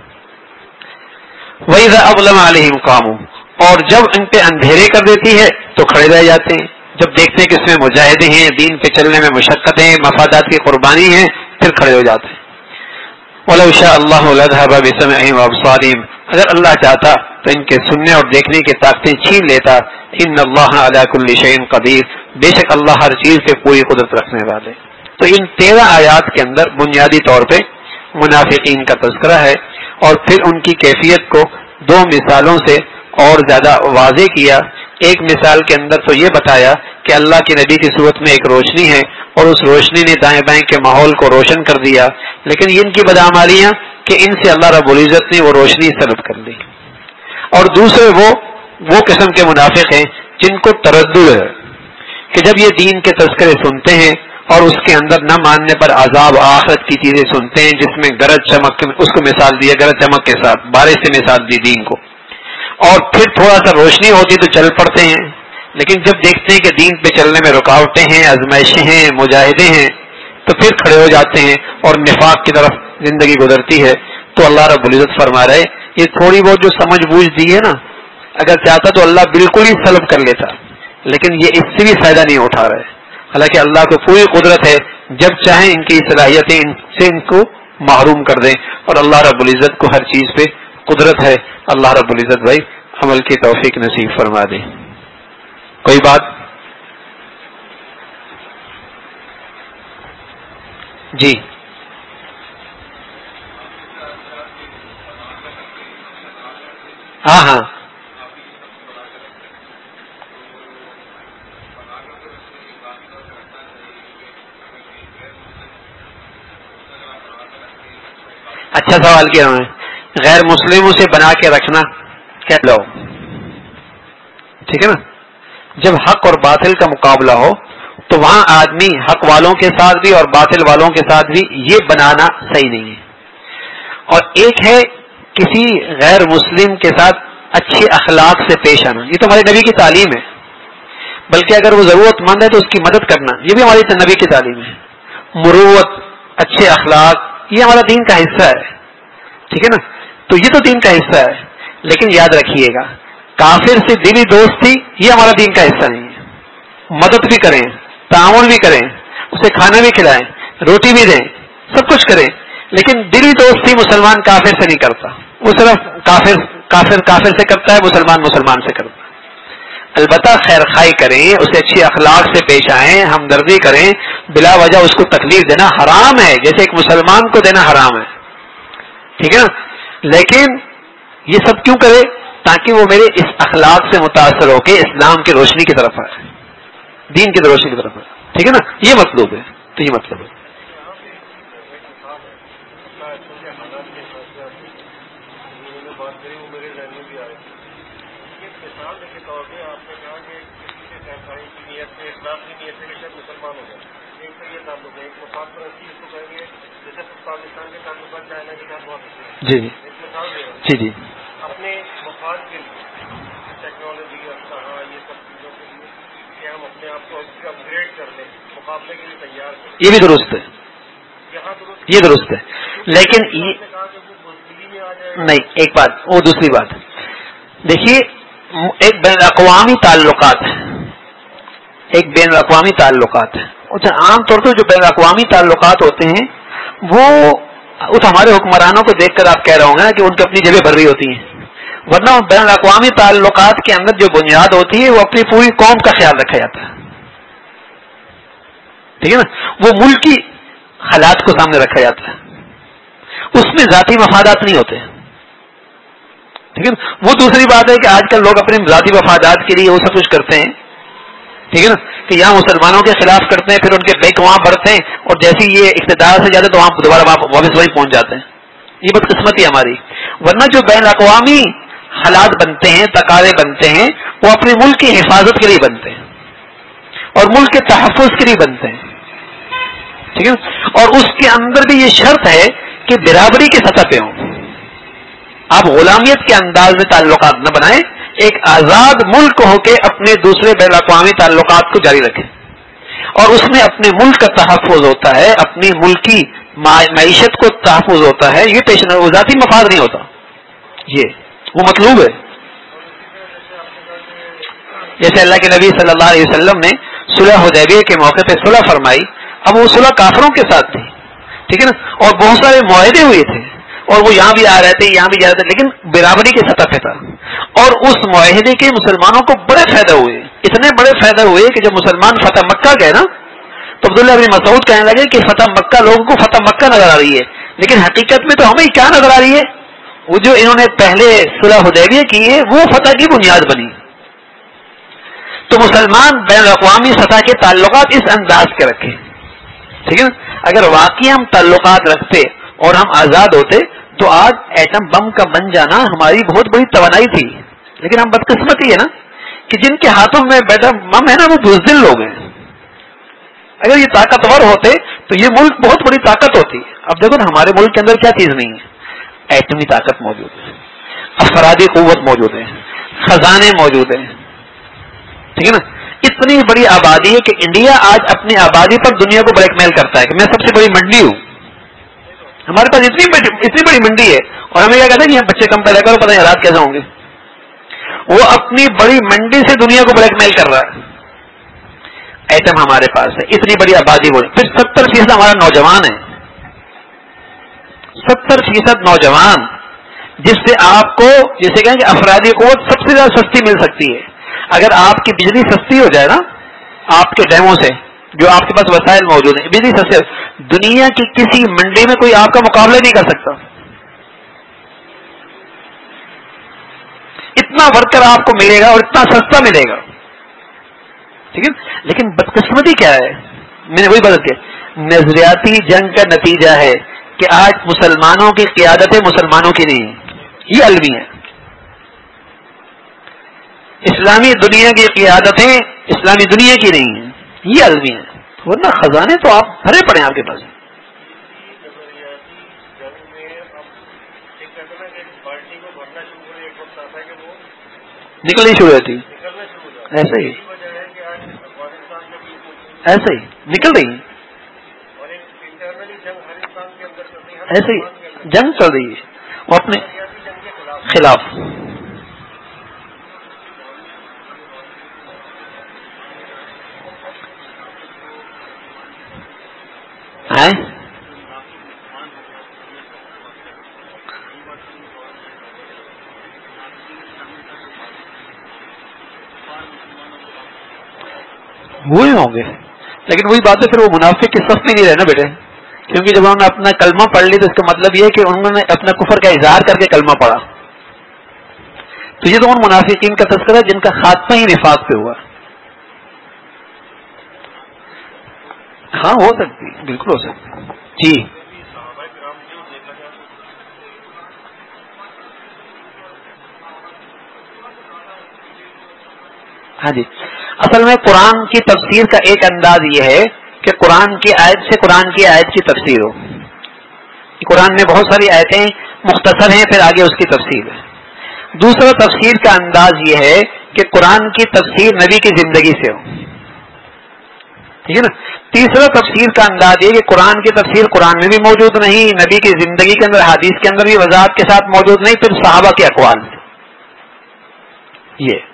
وَإِذَا أَظْلَمَ عَلَيْهِمْ قَامُوا، اور جب ان پہ اندھیرے کر دیتی ہے تو کھڑے رہ جاتے ہیں. جب دیکھتے ہیں کہ اس میں مجاہدے ہیں، دین پہ چلنے میں مشقتیں، مفادات کی قربانی ہے، پھر کھڑے ہو جاتے ہیں. وَلَوْ شَاءَ اللَّهُ لَذْهَبَ بِسَمْعِهِمْ وَأَبْصَارِهِمْ، اگر اللہ چاہتا تو ان کے سننے اور دیکھنے کی طاقتیں چھین لیتا. ان اللہ علی کل شیء قدیر، بے شک اللہ ہر چیز پہ پوری قدرت رکھنے والے. تو ان تیرہ آیات کے اندر بنیادی طور پہ منافقین کا تذکرہ ہے اور پھر ان کی کیفیت کو دو مثالوں سے اور زیادہ واضح کیا. ایک مثال کے اندر تو یہ بتایا کہ اللہ کے نبی کی صورت میں ایک روشنی ہے اور اس روشنی نے دائیں بائیں کے ماحول کو روشن کر دیا، لیکن ان کی بدعمالیاں کہ ان سے اللہ رب العزت نے وہ روشنی سلب کر لی. اور دوسرے وہ وہ قسم کے منافق ہیں جن کو تردد ہے کہ جب یہ دین کے تذکرے سنتے ہیں اور اس کے اندر نہ ماننے پر عذاب آخرت کی چیزیں سنتے ہیں جس میں گرج چمک، اس کو مثال دیا گرج چمک کے ساتھ، بارش سے مثال دی دین کو، اور پھر تھوڑا سا روشنی ہوتی تو چل پڑتے ہیں، لیکن جب دیکھتے ہیں کہ دین پہ چلنے میں رکاوٹیں ہیں، آزمائشیں ہیں، مجاہدے ہیں، تو پھر کھڑے ہو جاتے ہیں اور نفاق کی طرف زندگی گزرتی ہے. تو اللہ رب العزت فرما رہے یہ تھوڑی بہت جو سمجھ بوجھ دی ہے نا، اگر چاہتا تو اللہ بالکل ہی سلب کر لیتا، لیکن یہ اس سے بھی فائدہ نہیں اٹھا رہے. حالانکہ اللہ کو پوری قدرت ہے، جب چاہیں ان کی صلاحیتیں ان سے ان کو محروم کر دیں، اور اللہ رب العزت کو ہر چیز پہ قدرت ہے. اللہ رب العزت بھائی عمل کی توفیق نصیب فرما دے. کوئی بات؟ جی ہاں ہاں اچھا سوال کیا انہوں نے. غیر مسلموں سے بنا کے رکھنا کیا لو، ٹھیک ہے نا. جب حق اور باطل کا مقابلہ ہو تو وہاں آدمی حق والوں کے ساتھ بھی اور باطل والوں کے ساتھ بھی یہ بنانا صحیح نہیں ہے. اور ایک ہے کسی غیر مسلم کے ساتھ اچھے اخلاق سے پیش آنا، یہ تو ہمارے نبی کی تعلیم ہے. بلکہ اگر وہ ضرورت مند ہے تو اس کی مدد کرنا، یہ بھی ہماری نبی کی تعلیم ہے. مروت، اچھے اخلاق، یہ ہمارا دین کا حصہ ہے، ٹھیک ہے نا. تو یہ تو دین کا حصہ ہے. لیکن یاد رکھیے گا کافر سے دلی دوستی یہ ہمارا دین کا حصہ نہیں ہے. مدد بھی کریں, تعاون بھی کریں, اسے کھانا بھی کھلائیں, روٹی بھی دیں, سب کچھ کریں, لیکن دلی دوستی مسلمان کافر سے نہیں کرتا. وہ صرف کافر کافر کافر سے کرتا ہے, مسلمان مسلمان سے کرتا ہے. البتہ خیر خائی کریں, اسے اچھی اخلاق سے پیش آئیں, ہمدردی کریں, بلا وجہ اس کو تکلیف دینا حرام ہے, جیسے ایک مسلمان کو دینا حرام ہے. ٹھیک ہے نا. لیکن یہ سب کیوں کرے؟ تاکہ وہ میرے اس اخلاق سے متاثر ہو کے اسلام کی روشنی کی طرف آئے, دین کی روشنی کی طرف آئے. ٹھیک ہے نا, یہ مطلب ہے. تو یہ مطلب ہے. جی جی جی جی اپنے مفاد کے لیے ٹیکنالوجی یہ سب چیزوں کے لیے کہ ہم اپنے آپ کو اپ گریڈ کر لیں, مقابلے کے لیے تیار کریں, یہ بھی درست ہے. یہاں درست یہ درست ہے. لیکن نہیں, ایک بات, وہ دوسری بات دیکھیے, ایک بین الاقوامی تعلقات ہے, ایک بین الاقوامی تعلقات ہے. عام طور پر جو بین الاقوامی تعلقات ہوتے ہیں وہ اس ہمارے حکمرانوں کو دیکھ کر آپ کہہ رہے ہوں گے کہ ان کی اپنی جگہ بھر رہی ہوتی ہیں, ورنہ بین الاقوامی تعلقات کے اندر جو بنیاد ہوتی ہے وہ اپنی پوری قوم کا خیال رکھا جاتا ہے. ٹھیک ہے نا, وہ ملکی حالات کو سامنے رکھا جاتا ہے, اس میں ذاتی مفادات نہیں ہوتے. ٹھیک ہے نا. وہ دوسری بات ہے کہ آج کل لوگ اپنے ذاتی مفادات کے لیے وہ سب کچھ کرتے ہیں. ٹھیک ہے نا, کہ یہاں مسلمانوں کے خلاف کرتے ہیں, پھر ان کے بیک وہاں بڑھتے ہیں, اور جیسے یہ اقتدار سے جاتے تو وہاں دوبارہ واپس وہیں پہنچ جاتے ہیں. یہ بدقسمتی ہماری. ورنہ جو بین الاقوامی حالات بنتے ہیں, تقاضے بنتے ہیں, وہ اپنے ملک کی حفاظت کے لیے بنتے ہیں اور ملک کے تحفظ کے لیے بنتے ہیں. ٹھیک ہے, اور اس کے اندر بھی یہ شرط ہے کہ برابری کی سطح پہ ہوں. آپ غلامیت کے انداز میں تعلقات نہ بنائیں, ایک آزاد ملک ہو کے اپنے دوسرے بین الاقوامی تعلقات کو جاری رکھیں, اور اس میں اپنے ملک کا تحفظ ہوتا ہے, اپنی ملکی معیشت کو تحفظ ہوتا ہے. یہ پیش نظر ذاتی مفاد نہیں ہوتا, یہ وہ مطلوب ہے. جیسے اللہ کے نبی صلی اللہ علیہ وسلم نے صلح حدیبیہ کے موقع پہ صلح فرمائی. اب وہ صلح کافروں کے ساتھ تھی, ٹھیک ہے نا, اور بہت سارے معاہدے ہوئے تھے, اور وہ یہاں بھی آ رہے تھے, یہاں بھی جا رہے تھے, لیکن برابری کی سطح پہ تھا. اور اس معاہدے کے مسلمانوں کو بڑے فائدہ ہوئے, اتنے بڑے فائدہ ہوئے کہ جب مسلمان فتح مکہ گئے نا, تو عبداللہ بن مسعود کہنے لگے کہ فتح مکہ لوگوں کو فتح مکہ نظر آ رہی ہے, لیکن حقیقت میں تو ہمیں کیا نظر آ رہی ہے, وہ جو انہوں نے پہلے صلح حدیبیہ کی ہے وہ فتح کی بنیاد بنی. تو مسلمان بین الاقوامی سطح کے تعلقات اس انداز کے رکھے. ٹھیک ہے نا. اگر واقعی ہم تعلقات رکھتے اور ہم آزاد ہوتے تو آج ایٹم بم کا بن جانا ہماری بہت بڑی توانائی تھی. لیکن ہم بدقسمتی ہے نا کہ جن کے ہاتھوں میں بیٹا بم ہے نا وہ بزدل لوگ ہیں. اگر یہ طاقتور ہوتے تو یہ ملک بہت بڑی طاقت ہوتی. اب دیکھو نا ہمارے ملک کے اندر کیا چیز نہیں ہے, ایٹمی طاقت موجود ہے, افرادی قوت موجود ہے, خزانے موجود ہیں. ٹھیک ہے نا. اتنی بڑی آبادی ہے کہ انڈیا آج اپنی آبادی پر دنیا کو بلیک میل کرتا ہے کہ میں سب سے بڑی منڈی ہوں. ہمارے پاس اتنی بڑی اتنی بڑی منڈی ہے, اور ہمیں کیا کہتے ہیں کہ یہ بچے کم پیدا کرو, پتہ نہیں حالات کیسے ہوں گے. وہ اپنی بڑی منڈی سے دنیا کو بلیک میل کر رہا ہے. ایٹم ہمارے پاس ہے, اتنی بڑی آبادی ہو, پھر ستر فیصد ہمارا نوجوان ہے. ستر فیصد نوجوان جس سے آپ کو جسے کہیں کہ افرادی قوت سب سے زیادہ سستی مل سکتی ہے. اگر آپ کی بجلی سستی ہو جائے نا آپ کے ڈیموں سے, جو آپ کے پاس وسائل موجود ہیں, بجلی سستی, دنیا کی کسی منڈی میں کوئی آپ کا مقابلہ نہیں کر سکتا. اتنا ورکر آپ کو ملے گا اور اتنا سستا ملے گا. ٹھیک ہے. لیکن بدقسمتی کیا ہے, میں نے وہی بات کی, نظریاتی جنگ کا نتیجہ ہے کہ آج مسلمانوں کی قیادتیں مسلمانوں کی نہیں ہیں, یہ المی ہے. اسلامی دنیا کی قیادتیں اسلامی دنیا کی نہیں ہیں, یہ المی ہے. ورنہ خزانے تو آپ بھرے پڑے ہیں آپ کے پاس. نکلنی شروع ہوتی ایسے ہی ایسے ہی نکل رہی ایسے ہی جنگ چل رہی ہے. وہ اپنے خلاف. ہیں وہی ہوں گے، لیکن وہی بات ہے پھر وہ منافق کی صف میں نہیں رہنا بیٹے، کیونکہ جب انہوں نے اپنا کلمہ پڑھ لی تو اس کا مطلب یہ ہے کہ انہوں نے اپنا کفر کا اظہار کر کے کلمہ پڑھا. تو یہ تو ان منافقین کا تذکرہ ہے جن کا خاتمہ ہی نفاق پہ ہوا. ہاں ہو سکتی، بالکل ہو سکتی. جی ہاں جی، اصل میں قرآن کی تفسیر کا ایک انداز یہ ہے کہ قرآن کی آیت سے قرآن کی آیت کی تفسیر ہو. قرآن میں بہت ساری آیتیں مختصر ہیں، پھر آگے اس کی تفسیر ہے. دوسرا تفسیر کا انداز یہ ہے کہ قرآن کی تفسیر نبی کی زندگی سے ہو. ٹھیک ہے نا. تیسرا تفسیر کا انداز یہ کہ قرآن کی تفسیر قرآن میں بھی موجود نہیں، نبی کی زندگی کے اندر حدیث کے اندر بھی وضاحت کے ساتھ موجود نہیں، پھر صحابہ کے اقوال میں. یہ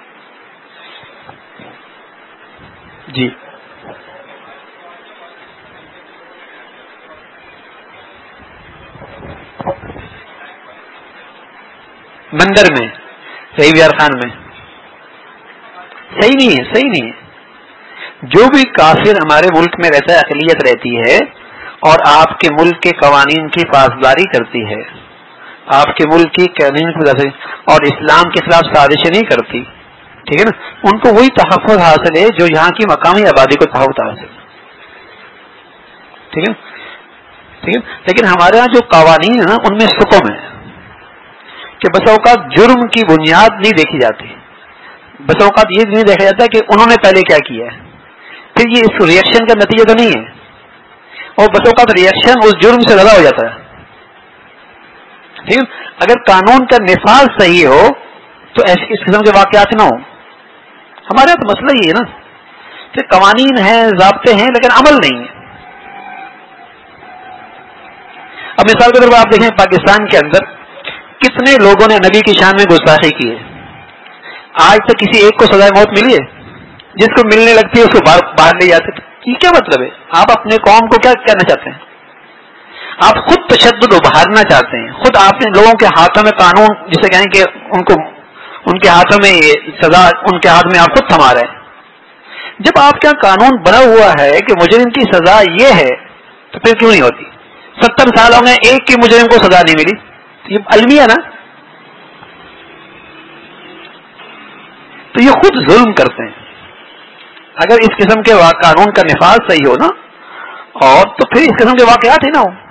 جی مندر میں صحیح بیار خان میں صحیح نہیں ہے، صحیح نہیں ہے. جو بھی کافر ہمارے ملک میں رہتا ہے، اقلیت رہتی ہے اور آپ کے ملک کے قوانین کی پاسداری کرتی ہے، آپ کے ملک کی قوانین کی اور اسلام کے خلاف سازشیں نہیں کرتی، ٹھیک ہے نا، ان کو وہی تحفظ حاصل ہے جو یہاں کی مقامی آبادی کو تحفظ حاصل ہے. ٹھیک ہے ٹھیک ہے. لیکن ہمارے یہاں جو قوانین ہیں نا ان میں سکم ہے کہ بس اوقات جرم کی بنیاد نہیں دیکھی جاتی، بس اوقات یہ نہیں دیکھا جاتا کہ انہوں نے پہلے کیا کیا ہے، پھر یہ اس ریئیکشن کا نتیجہ تو نہیں ہے، اور بس اوقات ریئیکشن اس جرم سے زیادہ ہو جاتا ہے. ٹھیک ہے. اگر قانون کا نفاذ صحیح ہو تو ایسے اس قسم کے واقعات نہ ہوں. ہمارے یہاں تو مسئلہ یہ ہے نا کہ قوانین ہیں، ضابطے ہیں، لیکن عمل نہیں ہے. اب مثال کے طور پر آپ دیکھیں پاکستان کے اندر کتنے لوگوں نے نبی کی شان میں گستاخی کی ہے. آج تک کسی ایک کو سزائے موت ملی ہے؟ جس کو ملنے لگتی ہے اس کو باہر لے جاتے. یہ کیا مطلب ہے؟ آپ اپنے قوم کو کیا کہنا چاہتے ہیں؟ آپ خود تشدد ابھارنا چاہتے ہیں، خود آپ نے لوگوں کے ہاتھوں میں قانون جسے کہیں کہ ان کو ان کے ہاتھوں میں سزا ان کے ہاتھ میں آپ خود تھما رہے ہیں. جب آپ کا قانون بنا ہوا ہے کہ مجرم کی سزا یہ ہے تو پھر کیوں نہیں ہوتی؟ ستر سالوں میں ایک کی مجرم کو سزا نہیں ملی، یہ المیہ نا. تو یہ خود ظلم کرتے ہیں. اگر اس قسم کے قانون کا نفاذ صحیح ہو نا اور تو پھر اس قسم کے واقعات ہی نہ ہو.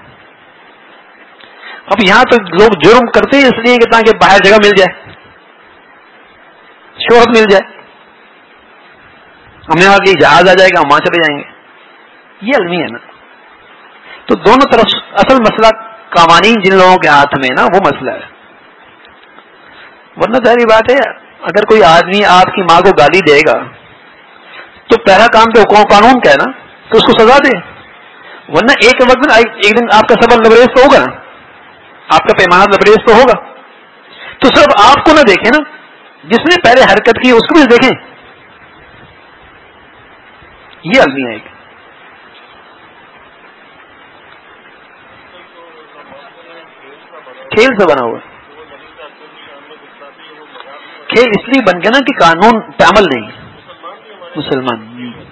اب یہاں تو لوگ جرم کرتے ہیں اس لیے کہ تاکہ باہر جگہ مل جائے، شہرت مل جائے، ہمیں وہاں کی جہاز آ جائے گا، ہم وہاں چلے جائیں گے. یہ المیہ ہے نا. تو دونوں طرف اصل مسئلہ قوانین جن لوگوں کے ہاتھ میں نا وہ مسئلہ ہے. ورنہ ظاہری بات ہے اگر کوئی آدمی آپ کی ماں کو گالی دے گا تو پہلا کام تو قانون کا ہے نا، تو اس کو سزا دے. ورنہ ایک وقت میں ایک دن آپ کا صبر لبریز تو ہوگا نا، آپ کا پیمانہ لبریز تو ہوگا. تو صرف آپ کو نہ دیکھیں نا، جس نے پہلے حرکت کی اس کو بھی دیکھیں. یہ المیہ ہے. کھیل سے بنا ہوا کھیل اس لیے بن گیا نا کہ قانون پہ عمل نہیں. مسلمان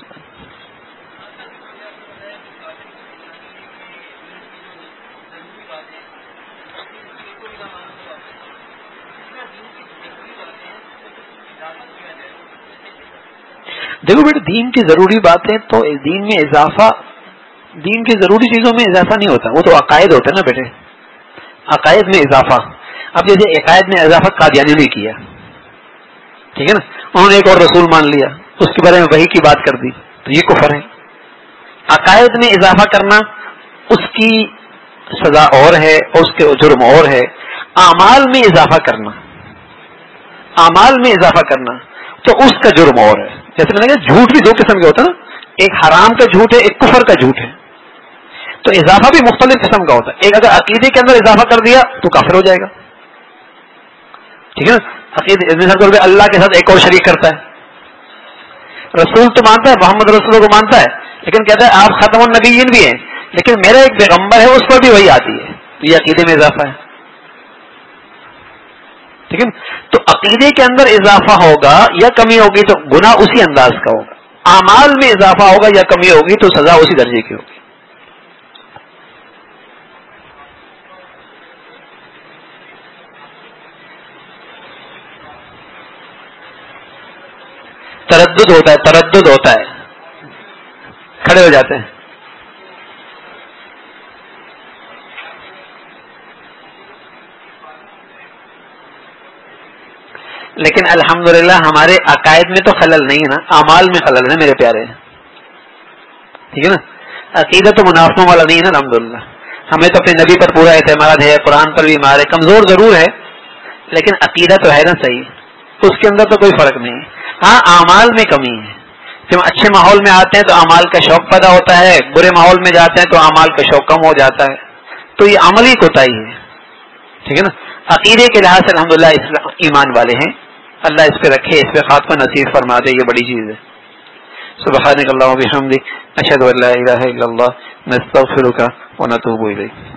دیکھو بیٹے، دین کی ضروری باتیں تو دین میں اضافہ، دین کی ضروری چیزوں میں اضافہ نہیں ہوتا، وہ تو عقائد ہوتا ہے نا بیٹے. عقائد میں اضافہ، اب جیسے عقائد میں اضافہ قادیانیوں نے کیا، ٹھیک ہے نا، انہوں نے ایک اور رسول مان لیا، اس کے بارے میں وحی کی بات کر دی، تو یہ کفر ہے. عقائد میں اضافہ کرنا اس کی سزا اور ہے اور اس کے جرم اور ہے. اعمال میں اضافہ کرنا، اعمال میں اضافہ کرنا تو اس کا جرم اور ہے. جیسے میں نے کہا جھوٹ بھی دو قسم کے ہوتا ہے نا، ایک حرام کا جھوٹ ہے، ایک کفر کا جھوٹ ہے. تو اضافہ بھی مختلف قسم کا ہوتا ہے. ایک اگر عقیدے کے اندر اضافہ کر دیا تو کافر ہو جائے گا، ٹھیک ہے نا. عقیدے اللہ کے ساتھ ایک اور شریک کرتا ہے. رسول تو مانتا ہے, محمد رسول کو مانتا ہے, لیکن کہتا ہے آپ خاتم النبیین بھی ہیں, لیکن میرا ایک پیغمبر ہے اس پر بھی وہی آتی ہے. تو یہ عقیدے میں اضافہ ہے. ٹھیک ہے. تو عقیدے کے اندر اضافہ ہوگا یا کمی ہوگی تو گناہ اسی انداز کا ہوگا. اعمال میں اضافہ ہوگا یا کمی ہوگی تو سزا اسی درجے کی ہوگی. تردد ہوتا ہے, تردد ہوتا ہے, کھڑے ہو جاتے ہیں. لیکن الحمدللہ ہمارے عقائد میں تو خلل نہیں ہے نا, اعمال میں خلل ہے میرے پیارے. ٹھیک ہے نا. عقیدہ تو منافقوں والا نہیں ہے نا الحمدللہ. ہمیں تو اپنے نبی پر پورا اعتماد ہے, قرآن پر بھی ہمارے کمزور ضرور ہے لیکن عقیدہ تو ہے نا صحیح, اس کے اندر تو کوئی فرق نہیں ہے. ہاں اعمال میں کمی ہے. جب اچھے ماحول میں آتے ہیں تو اعمال کا شوق پیدا ہوتا ہے, برے ماحول میں جاتے ہیں تو اعمال کا شوق کم ہو جاتا ہے. تو یہ عملی کوتاہی ہے. ٹھیک ہے نا. عقیدے کے لحاظ سے الحمدللہ ایمان والے ہیں. اللہ اس پہ رکھے, اس پہ خاتمہ نصیب فرما دے, یہ بڑی چیز ہے. سبحانک اللہم و بحمدک, اشہد ان لا الہ الا اللہ, نستغفرک و نتوب الیک.